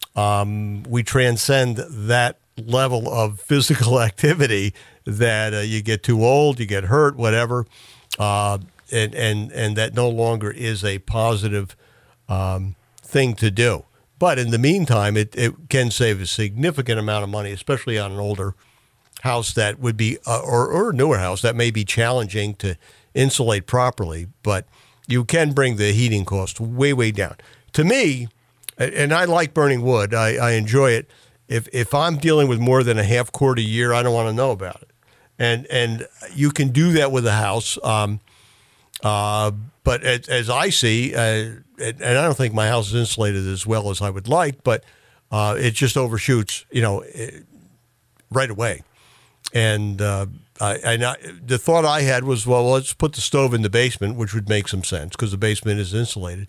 Speaker 2: um, we transcend that level of physical activity. That uh, you get too old, you get hurt, whatever, uh, and and and that no longer is a positive um, thing to do. But in the meantime, it, it can save a significant amount of money, especially on an older house that would be, uh, or, or a newer house that may be challenging to insulate properly. But you can bring the heating cost way, way down. To me, and I like burning wood, I, I enjoy it. If if I'm dealing with more than a half cord a year, I don't want to know about it. And and you can do that with a house. Um, uh, but as, as I see, uh, and, and I don't think my house is insulated as well as I would like, but uh, it just overshoots, you know, it, right away. And uh, I, and I, the thought I had was, well, let's put the stove in the basement, which would make some sense because the basement is insulated.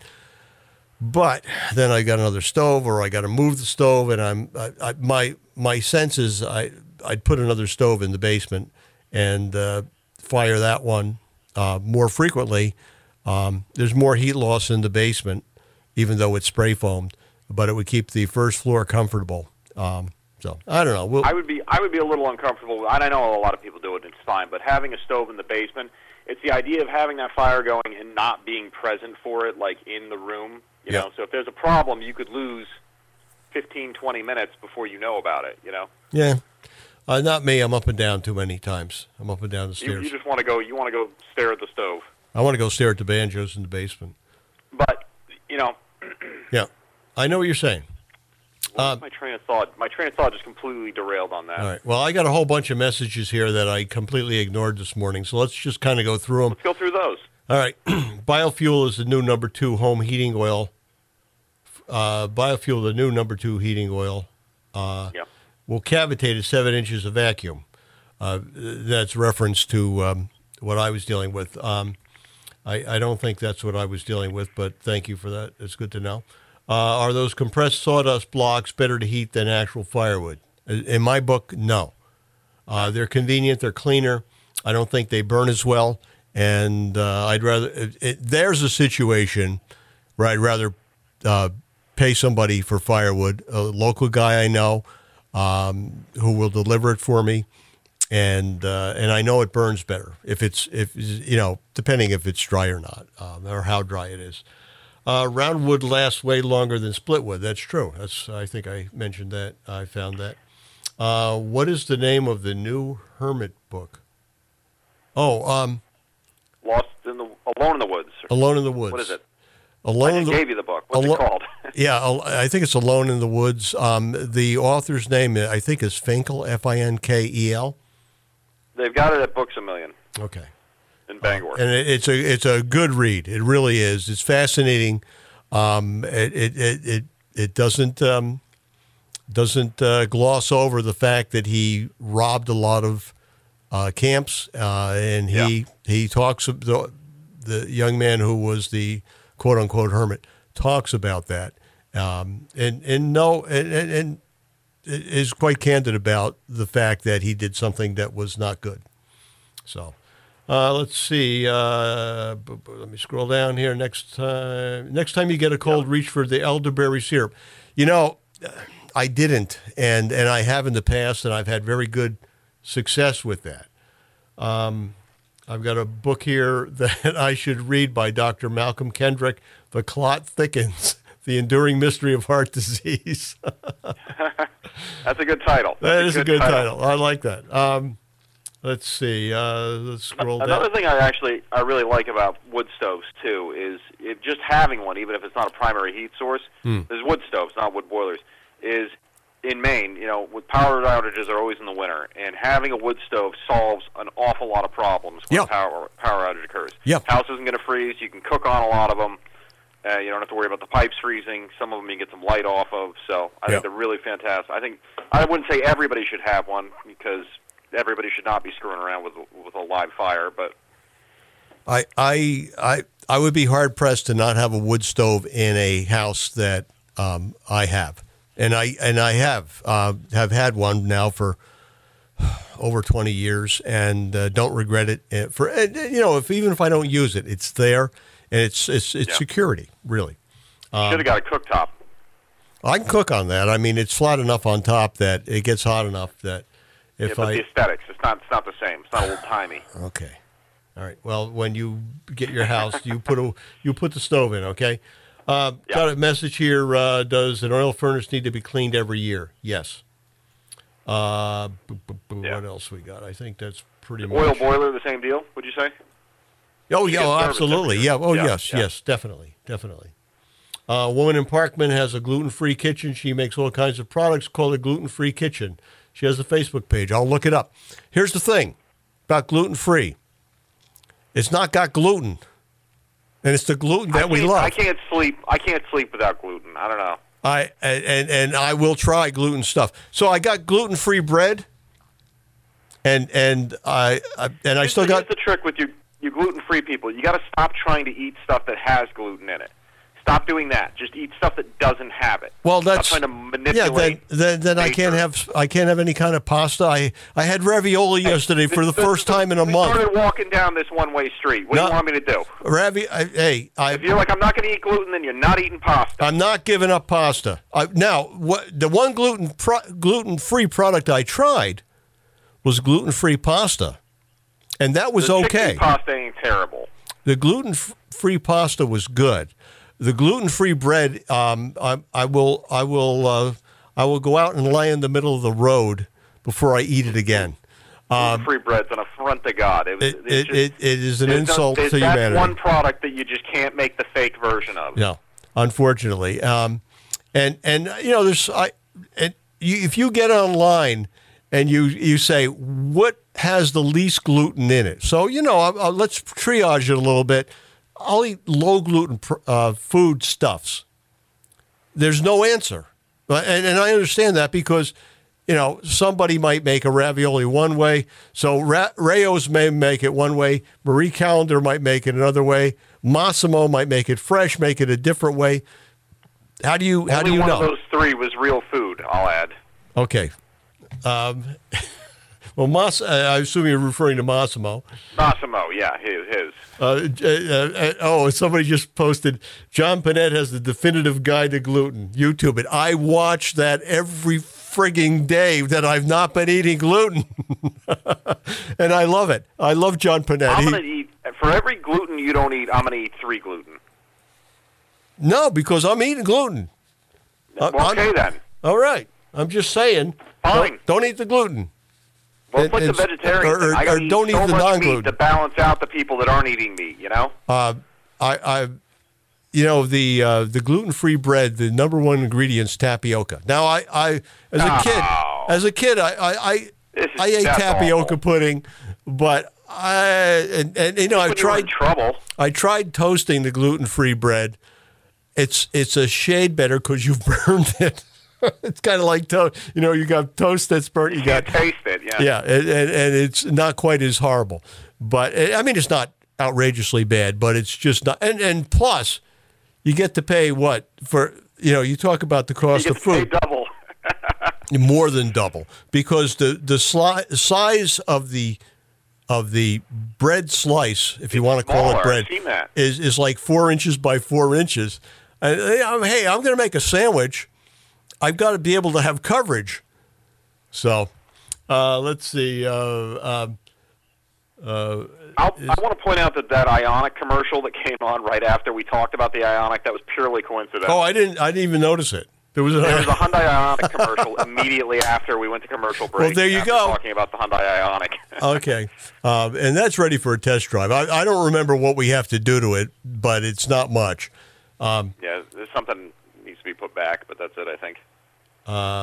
Speaker 2: But then I got another stove, or I got to move the stove, and I'm I, I, my my sense is I I'd put another stove in the basement and uh, fire that one uh, more frequently. Um, there's more heat loss in the basement, even though it's spray foamed, but it would keep the first floor comfortable. Um, so I don't know. We'll,
Speaker 7: I would be I would be a little uncomfortable, and I know a lot of people do it, and it's fine, but having a stove in the basement, it's the idea of having that fire going and not being present for it, like in the room, you
Speaker 2: Yeah.
Speaker 7: know. So if there's a problem, you could lose fifteen, twenty minutes before you know about it, you know.
Speaker 2: yeah, uh, not me. I'm up and down too many times. I'm up and down the
Speaker 7: You,
Speaker 2: stairs.
Speaker 7: you just want to go, you want to go stare at the stove.
Speaker 2: I want to go stare at the banjos in the basement.
Speaker 7: But, you know,
Speaker 2: Yeah, I know what you're saying.
Speaker 7: what was my train of thought? My train of thought just completely derailed on that.
Speaker 2: All right. Well, I got a whole bunch of messages here that I completely ignored this morning, so let's just kind of go through them.
Speaker 7: Let's go through those.
Speaker 2: All right. Biofuel is the new number two home heating oil. Uh, biofuel, the new number two heating oil, uh,
Speaker 7: Yep.
Speaker 2: will cavitate at seven inches of vacuum. Uh, that's reference to um, what I was dealing with. Um, I, I don't think that's what I was dealing with, but thank you for that. It's good to know. Uh, are those compressed sawdust blocks better to heat than actual firewood? In my book, no. Uh, they're convenient. They're cleaner. I don't think they burn as well. And uh, I'd rather it, it, there's a situation where I'd rather uh, pay somebody for firewood, a local guy I know um, who will deliver it for me, and uh, and I know it burns better if it's if you know depending if it's dry or not, um, or how dry it is. Uh, round wood lasts way longer than split wood. That's true. That's I think I mentioned that. I found that. Uh, what is the name of the new Hermit book? Oh, um,
Speaker 7: Lost in the Alone in the Woods.
Speaker 2: Alone in the Woods.
Speaker 7: What is it?
Speaker 2: Alone
Speaker 7: I
Speaker 2: in
Speaker 7: just
Speaker 2: the
Speaker 7: gave you the book. What's
Speaker 2: Alo-
Speaker 7: it called?
Speaker 2: Yeah, Al- I think it's Alone in the Woods. Um, the author's name, I think, is Finkel, F I N K E L.
Speaker 7: They've got it at Books a Million
Speaker 2: Okay.
Speaker 7: in Bangor.
Speaker 2: And it, it's a it's a good read. It really is. It's fascinating. Um, it, it it it it doesn't um, doesn't uh, gloss over the fact that he robbed a lot of uh, camps, uh, and he
Speaker 7: Yeah.
Speaker 2: he talks of the the young man who was the quote unquote hermit talks about that, um, and and no and, and and is quite candid about the fact that he did something that was not good. So. Uh, let's see. Uh, b- b- let me scroll down here. Next time, next time you get a cold, reach for the elderberry syrup. You know, I didn't, and and I have in the past, and I've had very good success with that. Um, I've got a book here that I should read by Doctor Malcolm Kendrick, "The Clot Thickens: The Enduring Mystery of Heart Disease."
Speaker 7: That's a good title.
Speaker 2: That
Speaker 7: That's
Speaker 2: is a good title. I like that. Um, Let's see. Uh, let's scroll
Speaker 7: Another
Speaker 2: down.
Speaker 7: thing I actually I really like about wood stoves too is if just having one, even if it's not a primary heat source.
Speaker 2: Hmm.
Speaker 7: There's wood stoves, not wood boilers. Is in Maine, you know, with power outages are always in the winter, and having a wood stove solves an awful lot of problems when
Speaker 2: Yeah.
Speaker 7: a power power outage occurs.
Speaker 2: Yeah.
Speaker 7: House isn't going to freeze. You can cook on a lot of them. Uh, you don't have to worry about the pipes freezing. Some of them you can get some light off of. So I
Speaker 2: Yeah.
Speaker 7: think they're really fantastic. I think I wouldn't say everybody should have one because everybody should not be screwing around with with a live fire. But
Speaker 2: I I I I would be hard pressed to not have a wood stove in a house that um, I have, and I and I have uh, have had one now for over twenty years, and uh, don't regret it. Uh, For and, you know, if even if I don't use it, it's there, and it's it's it's
Speaker 7: Yeah.
Speaker 2: security, really.
Speaker 7: you should have got a cooktop.
Speaker 2: I can cook on that. I mean, it's flat enough on top that it gets hot enough that
Speaker 7: Yeah,
Speaker 2: if
Speaker 7: but
Speaker 2: I
Speaker 7: the aesthetics, it's not it's not the same. It's not old timey.
Speaker 2: okay. All right. Well, when you get your house, you put a you put the stove in. Okay. Uh,
Speaker 7: Yeah.
Speaker 2: Got a message here. Uh, does an oil furnace need to be cleaned every year? Yes. Uh, boo, boo, boo,
Speaker 7: Yeah.
Speaker 2: What else we got? I think that's pretty
Speaker 7: Oil
Speaker 2: much.
Speaker 7: boiler, the same deal. Would you say?
Speaker 2: Oh
Speaker 7: You
Speaker 2: yeah,
Speaker 7: get
Speaker 2: oh,
Speaker 7: service
Speaker 2: absolutely.
Speaker 7: every
Speaker 2: Yeah.
Speaker 7: year.
Speaker 2: Oh
Speaker 7: Yeah,
Speaker 2: yes,
Speaker 7: yeah.
Speaker 2: yes, definitely, definitely. Uh, a woman in Parkman has a gluten-free kitchen. She makes all kinds of products called a gluten-free kitchen. She has a Facebook page. I'll look it up. Here's the thing about gluten-free. It's not got gluten, and it's the gluten that
Speaker 7: I
Speaker 2: we
Speaker 7: can't-
Speaker 2: love.
Speaker 7: I can't sleep. I can't sleep without gluten. I don't know.
Speaker 2: I and, and and I will try gluten stuff. So I got gluten-free bread, and and I, I and I still
Speaker 7: Here's
Speaker 2: got
Speaker 7: the trick with you, you gluten-free people. You got to stop trying to eat stuff that has gluten in it. Stop doing that. Just eat stuff that doesn't have it.
Speaker 2: well. That's
Speaker 7: Stop trying to
Speaker 2: yeah.
Speaker 7: manipulate.
Speaker 2: Then then, then I can't
Speaker 7: nature.
Speaker 2: have I can't have any kind of pasta. I I had ravioli yesterday for the
Speaker 7: This-
Speaker 2: first
Speaker 7: this-
Speaker 2: time in a
Speaker 7: we
Speaker 2: month.
Speaker 7: started walking down this one-way street. What
Speaker 2: No.
Speaker 7: do you want me to do?
Speaker 2: Ravi, I, hey, I
Speaker 7: If you're like, I'm not going to eat gluten, then you're not eating pasta.
Speaker 2: I'm not giving up pasta. I, now, what the one gluten pro, gluten-free product I tried was gluten-free pasta, and that was
Speaker 7: the
Speaker 2: okay.
Speaker 7: chickpea pasta ain't terrible.
Speaker 2: The gluten-free pasta was good. The gluten-free bread, um, I, I will, I will, uh, I will go out and lay in the middle of the road before I eat it again.
Speaker 7: Gluten-free bread's an affront to God. It, was-
Speaker 2: Um, It,
Speaker 7: it's
Speaker 2: it,
Speaker 7: just-
Speaker 2: it, it is an
Speaker 7: there's no-
Speaker 2: insult
Speaker 7: there's
Speaker 2: to
Speaker 7: that
Speaker 2: humanity.
Speaker 7: one product that you just can't make the fake version of.
Speaker 2: No, unfortunately. Um, and and you know, there's I and you, if you get online and you you say what has the least gluten in it, so you know, I, I, let's triage it a little bit. I'll eat low gluten pr- uh, food stuffs. There's no answer, But- and and I understand that because. You know, somebody might make a ravioli one way, so Ra- Rayo's may make it one way. Marie Callender might make it another way. Massimo might make it fresh, make it a different way. How do you how
Speaker 7: Only
Speaker 2: do you
Speaker 7: one
Speaker 2: know?
Speaker 7: of those three was real food, I'll add.
Speaker 2: Okay. Um, well, Mas- I assume you're referring to Massimo.
Speaker 7: Massimo, yeah, his. his.
Speaker 2: Uh, uh, uh, oh, somebody just posted, John Panette has the definitive guide to gluten. YouTube it. I watch that every frigging day that I've not been eating gluten. And I love it. I love John Panette.
Speaker 7: I'm
Speaker 2: He-
Speaker 7: going to eat, for every gluten you don't eat, I'm going to eat three gluten.
Speaker 2: no, because I'm eating gluten. I-
Speaker 7: Well, okay
Speaker 2: I'm-
Speaker 7: then.
Speaker 2: All right. I'm just saying.
Speaker 7: Fine.
Speaker 2: Don't, don't eat the gluten.
Speaker 7: Well,
Speaker 2: It-
Speaker 7: put the
Speaker 2: it's-
Speaker 7: vegetarian
Speaker 2: or-
Speaker 7: thing. I
Speaker 2: or
Speaker 7: gotta eat
Speaker 2: don't eat
Speaker 7: so
Speaker 2: the
Speaker 7: much
Speaker 2: non-gluten.
Speaker 7: meat to balance out the people that aren't eating meat, you know?
Speaker 2: Uh, I, I, you know, the uh, the gluten free bread, the number one ingredient's tapioca. Now, I, I as a kid,
Speaker 7: Oh.
Speaker 2: as a kid, I, I, I,
Speaker 7: This is-
Speaker 2: I ate
Speaker 7: that's
Speaker 2: tapioca
Speaker 7: awful.
Speaker 2: pudding, but I and, and you know I
Speaker 7: When you were in
Speaker 2: tried
Speaker 7: trouble.
Speaker 2: I tried toasting the gluten free bread. It's it's a shade better because you've burned it. It's kind of like toast. You know, you got toast that's burnt. You
Speaker 7: You
Speaker 2: got
Speaker 7: can't taste it, yeah.
Speaker 2: yeah, and, and, and it's not quite as horrible. But I mean, it's not outrageously bad, but it's just not. And, and plus, you get to pay what for? You know, you talk about the cost
Speaker 7: You
Speaker 2: of
Speaker 7: get to pay
Speaker 2: food,
Speaker 7: double.
Speaker 2: more than double, because the the sli- size of the of the bread slice, if you want to call
Speaker 7: smaller.
Speaker 2: it bread,
Speaker 7: I've seen that.
Speaker 2: is is like four inches by four inches. And uh, hey, I'm going to make a sandwich. I've got to be able to have coverage. So, uh, let's see. Uh, um, uh,
Speaker 7: I'll, I want to point out that that Ionic commercial that came on right after we talked about the Ionic, that was purely coincidental.
Speaker 2: oh, I didn't. I didn't even notice it. There was, a,
Speaker 7: There was a Hyundai Ionic commercial immediately after we went to commercial break.
Speaker 2: Well, there you
Speaker 7: after
Speaker 2: go.
Speaker 7: Talking about the Hyundai Ionic.
Speaker 2: okay, um, and that's ready for a test drive. I, I don't remember what we have to do to it, but it's not much. Um,
Speaker 7: yeah, there's something needs to be put back, but that's it, I think.
Speaker 2: um,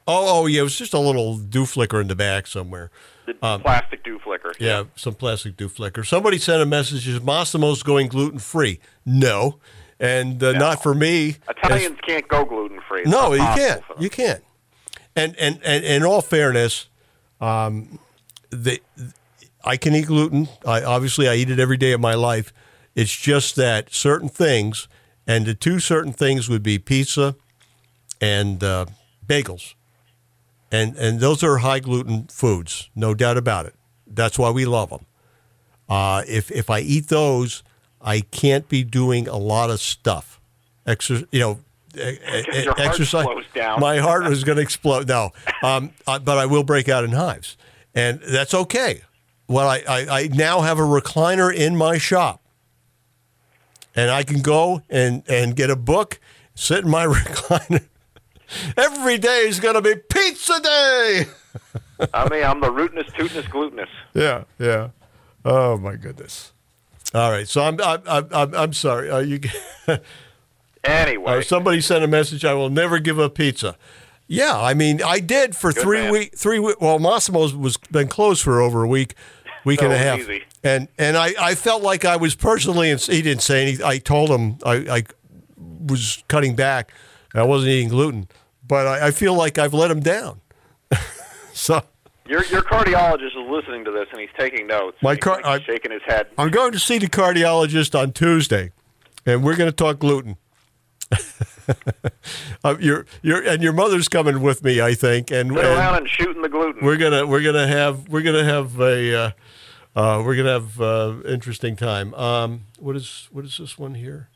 Speaker 2: Oh, oh, yeah, it was just a little dew flicker in the back somewhere.
Speaker 7: The
Speaker 2: Um,
Speaker 7: plastic dew flicker.
Speaker 2: Yeah, some plastic dew flicker. Somebody sent a message, is Massimo's going gluten-free? No, and uh,
Speaker 7: No.
Speaker 2: not for me.
Speaker 7: Italians can't go gluten free.
Speaker 2: No, you can't. You can't. And, and, and, and in all fairness, um, the, I can eat gluten. I, obviously, I eat it every day of my life. It's just that certain things, and the two certain things would be pizza and uh, bagels. And and those are high gluten foods, no doubt about it. That's why we love them. Uh, if if I eat those, I can't be doing a lot of stuff. Exer- you know, e- e-
Speaker 7: Your heart
Speaker 2: exercise.
Speaker 7: slows down.
Speaker 2: My heart is going to explode. No, um, uh, but I will break out in hives, and that's okay. Well, I, I, I now have a recliner in my shop, and I can go and, and get a book, sit in my recliner. Every day is going to be pizza day.
Speaker 7: I mean, I'm the rootinest, tootinest, glutinous.
Speaker 2: Yeah, yeah. Oh my goodness. All right, so I'm I'm I'm, I'm sorry. Uh, you
Speaker 7: Anyway,
Speaker 2: uh, somebody sent a message. I will never give up pizza. Yeah, I mean, I did for
Speaker 7: Good
Speaker 2: three
Speaker 7: man.
Speaker 2: week three week. Well, Massimo's was been closed for over a week, week
Speaker 7: So
Speaker 2: and a half,
Speaker 7: easy.
Speaker 2: and and I, I felt like I was personally. And he didn't say anything. I told him I, I was cutting back. I wasn't eating gluten, but I, I feel like I've let him down. So
Speaker 7: your your cardiologist is listening to this and he's taking notes.
Speaker 2: My
Speaker 7: He's,
Speaker 2: car-
Speaker 7: like,
Speaker 2: I-
Speaker 7: shaking his head.
Speaker 2: I'm going to see the cardiologist on Tuesday, and we're going to talk gluten. uh, your your and your mother's coming with me, I think, and,
Speaker 7: Sit around
Speaker 2: and
Speaker 7: and shooting the gluten.
Speaker 2: we're gonna we're gonna have we're gonna have a uh, uh, we're gonna have uh, interesting time. Um, what is what is this one here?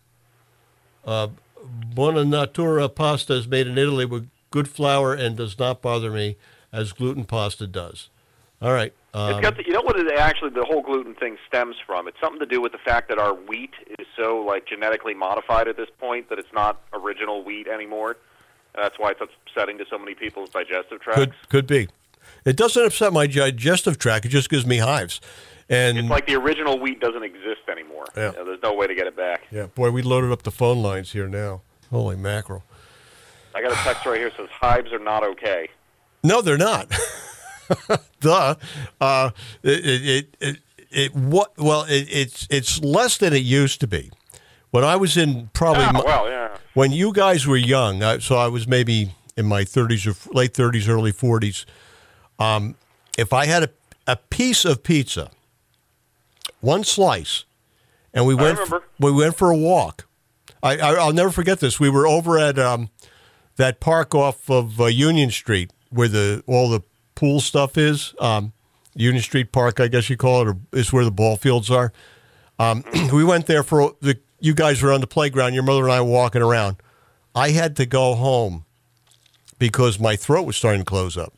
Speaker 2: Uh, Buona Natura pasta is made in Italy with good flour and does not bother me as gluten pasta does. All right. Um,
Speaker 7: It's got the, you know what it actually the whole gluten thing stems from? It's something to do with the fact that our wheat is so like genetically modified at this point that it's not original wheat anymore. And that's why it's upsetting to so many people's digestive tracts.
Speaker 2: Could could be. It doesn't upset my digestive tract. It just gives me hives. And
Speaker 7: It's like the original wheat doesn't exist anymore.
Speaker 2: Yeah.
Speaker 7: You know, there's no way to get it back.
Speaker 2: yeah, boy, we loaded up the phone lines here now. Holy mackerel!
Speaker 7: I got a text right here that says hives are not okay.
Speaker 2: No, they're not. Duh. Uh, it, it, it, it, it what? Well, it, it's it's less than it used to be. When I was in probably
Speaker 7: Ah,
Speaker 2: my-
Speaker 7: well, yeah.
Speaker 2: when you guys were young, I, so I was maybe in my thirties or late thirties, early forties. Um, if I had a, a piece of pizza, one slice, and we went
Speaker 7: remember.
Speaker 2: we went for a walk. I, I I'll never forget this. We were over at um, that park off of uh, Union Street where the all the pool stuff is. Um, Union Street Park, I guess you call it, or is where the ball fields are. Um, we went there for the. You guys were on the playground. Your mother and I were walking around. I had to go home because my throat was starting to close up.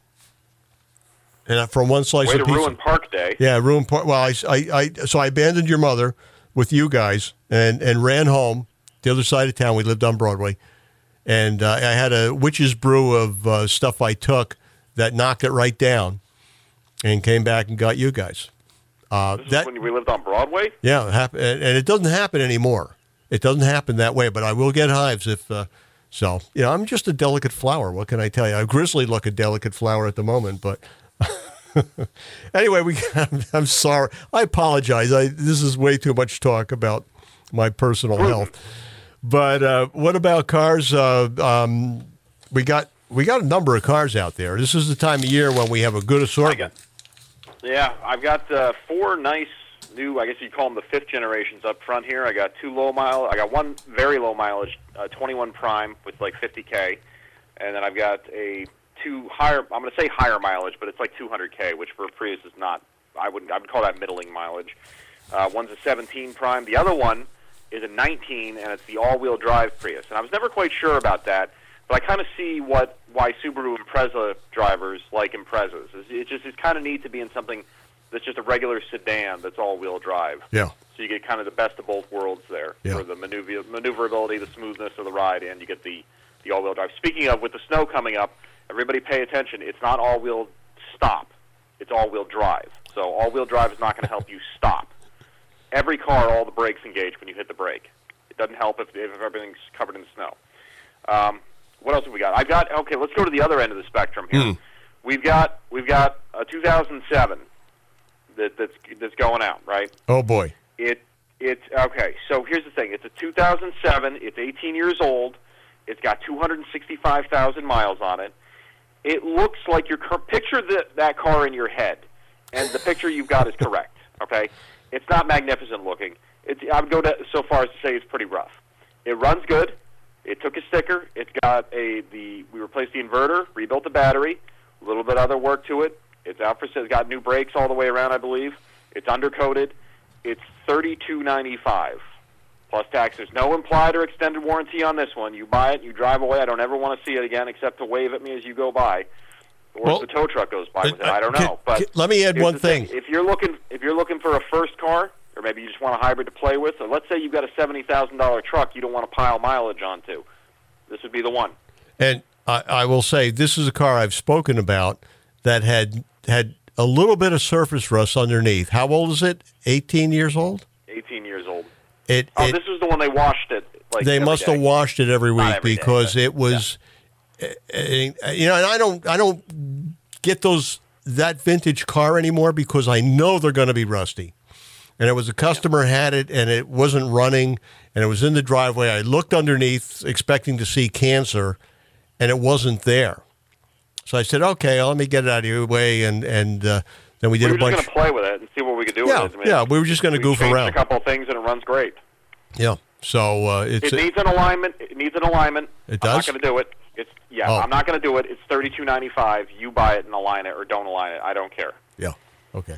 Speaker 2: And I- from one slice
Speaker 7: Way
Speaker 2: of
Speaker 7: to
Speaker 2: pizza.
Speaker 7: ruin Park Day.
Speaker 2: Yeah, ruin part. Well, I, I, I, so I abandoned your mother with you guys and, and ran home the other side of town. We lived on Broadway. And uh, I had a witch's brew of uh, stuff I took that knocked it right down and came back and got you guys. Uh,
Speaker 7: This is
Speaker 2: that
Speaker 7: when we lived on Broadway?
Speaker 2: yeah, it hap- and and it doesn't happen anymore. It doesn't happen that way, but I will get hives if uh, so. You know, I'm just a delicate flower. What can I tell you? I grizzly look a delicate flower at the moment, but anyway, we. I'm sorry. I apologize. I this is way too much talk about my personal health. But uh, what about cars? Uh, um, we got we got a number of cars out there. This is the time of year when we have a good assortment.
Speaker 7: Yeah, I've got uh, four nice new, I guess you'd call them the fifth generations up front here. I got two low mile, I got one very low mileage, uh, twenty-one Prime with like fifty K, and then I've got a two higher, I'm going to say higher mileage, but it's like two hundred K, which for a Prius is not, I wouldn't, I would call that middling mileage. Uh, one's a seventeen Prime. The other one is a nineteen, and it's the all-wheel drive Prius. And I was never quite sure about that, but I kind of see what why Subaru Impreza drivers like Imprezas. It just it's kind of neat to be in something that's just a regular sedan that's all-wheel drive.
Speaker 2: Yeah.
Speaker 7: So you get kind of the best of both worlds there
Speaker 2: Yeah.
Speaker 7: for the maneuver, maneuverability, the smoothness of the ride, and you get the, the all-wheel drive. Speaking of, with the snow coming up, everybody pay attention. It's not all-wheel stop. It's all-wheel drive. So all-wheel drive is not going to help you stop. Every car, all the brakes engage when you hit the brake. It doesn't help if, if everything's covered in snow. Um, what else have we got? I've got okay. Let's go to the other end of the spectrum here.
Speaker 2: Mm.
Speaker 7: We've got we've got a two thousand seven that that's that's going out, right?
Speaker 2: Oh boy.
Speaker 7: It it's okay. So here's the thing. It's a two thousand seven. It's eighteen years old. It's got two hundred sixty-five thousand miles on it. It looks like your car, picture the, that car in your head, and the picture you've got is correct. Okay, it's not magnificent looking. It's, I would go to, so far as to say it's pretty rough. It runs good. It took a sticker. It's got a the we replaced the inverter, rebuilt the battery, a little bit other work to it. It's out for sale. It's got new brakes all the way around, I believe. It's undercoated. It's thirty-two ninety-five plus tax. There's no implied or extended warranty on this one. You buy it, you drive away. I don't ever want to see it again, except to wave at me as you go by, or
Speaker 2: Well,
Speaker 7: if the tow truck goes by with it.
Speaker 2: uh,
Speaker 7: I don't
Speaker 2: can-
Speaker 7: know. But
Speaker 2: can- let me add
Speaker 7: here's
Speaker 2: one
Speaker 7: the
Speaker 2: thing.
Speaker 7: If you're looking, if you're looking for a first car, or maybe you just want a hybrid to play with, or let's say you've got a seventy thousand dollar truck you don't want to pile mileage onto, this would be the one.
Speaker 2: And I, I will say, this is a car I've spoken about that had had a little bit of surface rust underneath. How old is it? eighteen years old?
Speaker 7: eighteen years old.
Speaker 2: It,
Speaker 7: Oh,
Speaker 2: it
Speaker 7: this was the one they washed it. Like
Speaker 2: they
Speaker 7: every
Speaker 2: must
Speaker 7: day.
Speaker 2: have washed it every week
Speaker 7: every day,
Speaker 2: because
Speaker 7: but-
Speaker 2: it was, uh, uh, you know, and I don't, I don't get those that vintage car anymore because I know they're going to be rusty. And it was a customer had it and it wasn't running and it was in the driveway. I looked underneath expecting to see cancer and it wasn't there. So I said, okay, let me get it out of your way. And, and uh, then we did
Speaker 7: We were
Speaker 2: a bunch.
Speaker 7: just going to play with it and see what we could do
Speaker 2: Yeah,
Speaker 7: with it. I mean,
Speaker 2: yeah, we were just gonna
Speaker 7: we
Speaker 2: goof
Speaker 7: changed
Speaker 2: around.
Speaker 7: a couple of things and it runs great.
Speaker 2: Yeah. So uh, it's.
Speaker 7: It needs an alignment. It needs an alignment.
Speaker 2: It
Speaker 7: I'm not
Speaker 2: does?
Speaker 7: going to do it. It's yeah.
Speaker 2: Oh.
Speaker 7: I'm not going to do it. It's thirty-two ninety-five. You buy it and align it, or don't align it. I don't care.
Speaker 2: yeah. Okay.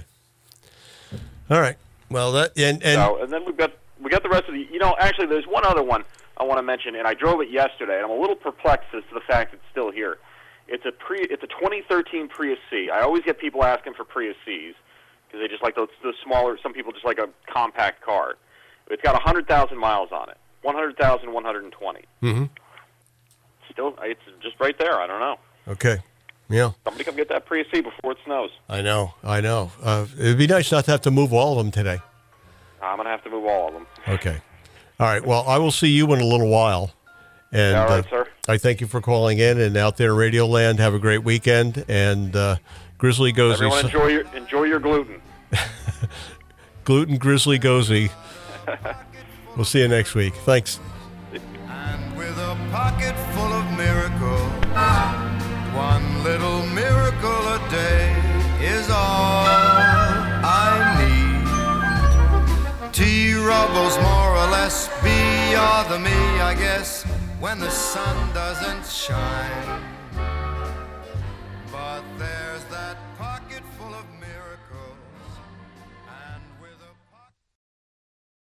Speaker 2: All right. Well, that and and
Speaker 7: So and then we've got we got the rest of the. You know, actually, there's one other one I want to mention, and I drove it yesterday, and I'm a little perplexed as to the fact it's still here. It's a pre. It's a twenty thirteen Prius C. I always get people asking for Prius Cs because they just like the, the smaller. Some people just like a compact car. It's got one hundred thousand miles on it. one hundred thousand one hundred twenty.
Speaker 2: Mm-hmm.
Speaker 7: Still, it's just right there. I don't know.
Speaker 2: Okay. Yeah.
Speaker 7: Somebody come get that Prius C before it snows.
Speaker 2: I know. I know. Uh, it'd be nice not to have to move all of them today.
Speaker 7: I'm going to have to move all of them.
Speaker 2: Okay. All right. Well, I will see you in a little while. And
Speaker 7: All right,
Speaker 2: uh,
Speaker 7: sir.
Speaker 2: I thank you for calling in. And out there, Radio Land, have a great weekend. And uh, Grizzly Gozy.
Speaker 7: Everyone enjoy your enjoy your gluten.
Speaker 2: Gluten Grizzly Gozy. We'll see you next week. Thanks.
Speaker 3: And with a pocket full of miracles, one little miracle a day is all I need. T-Rubble's more or less be or the me, I guess, when the sun doesn't shine.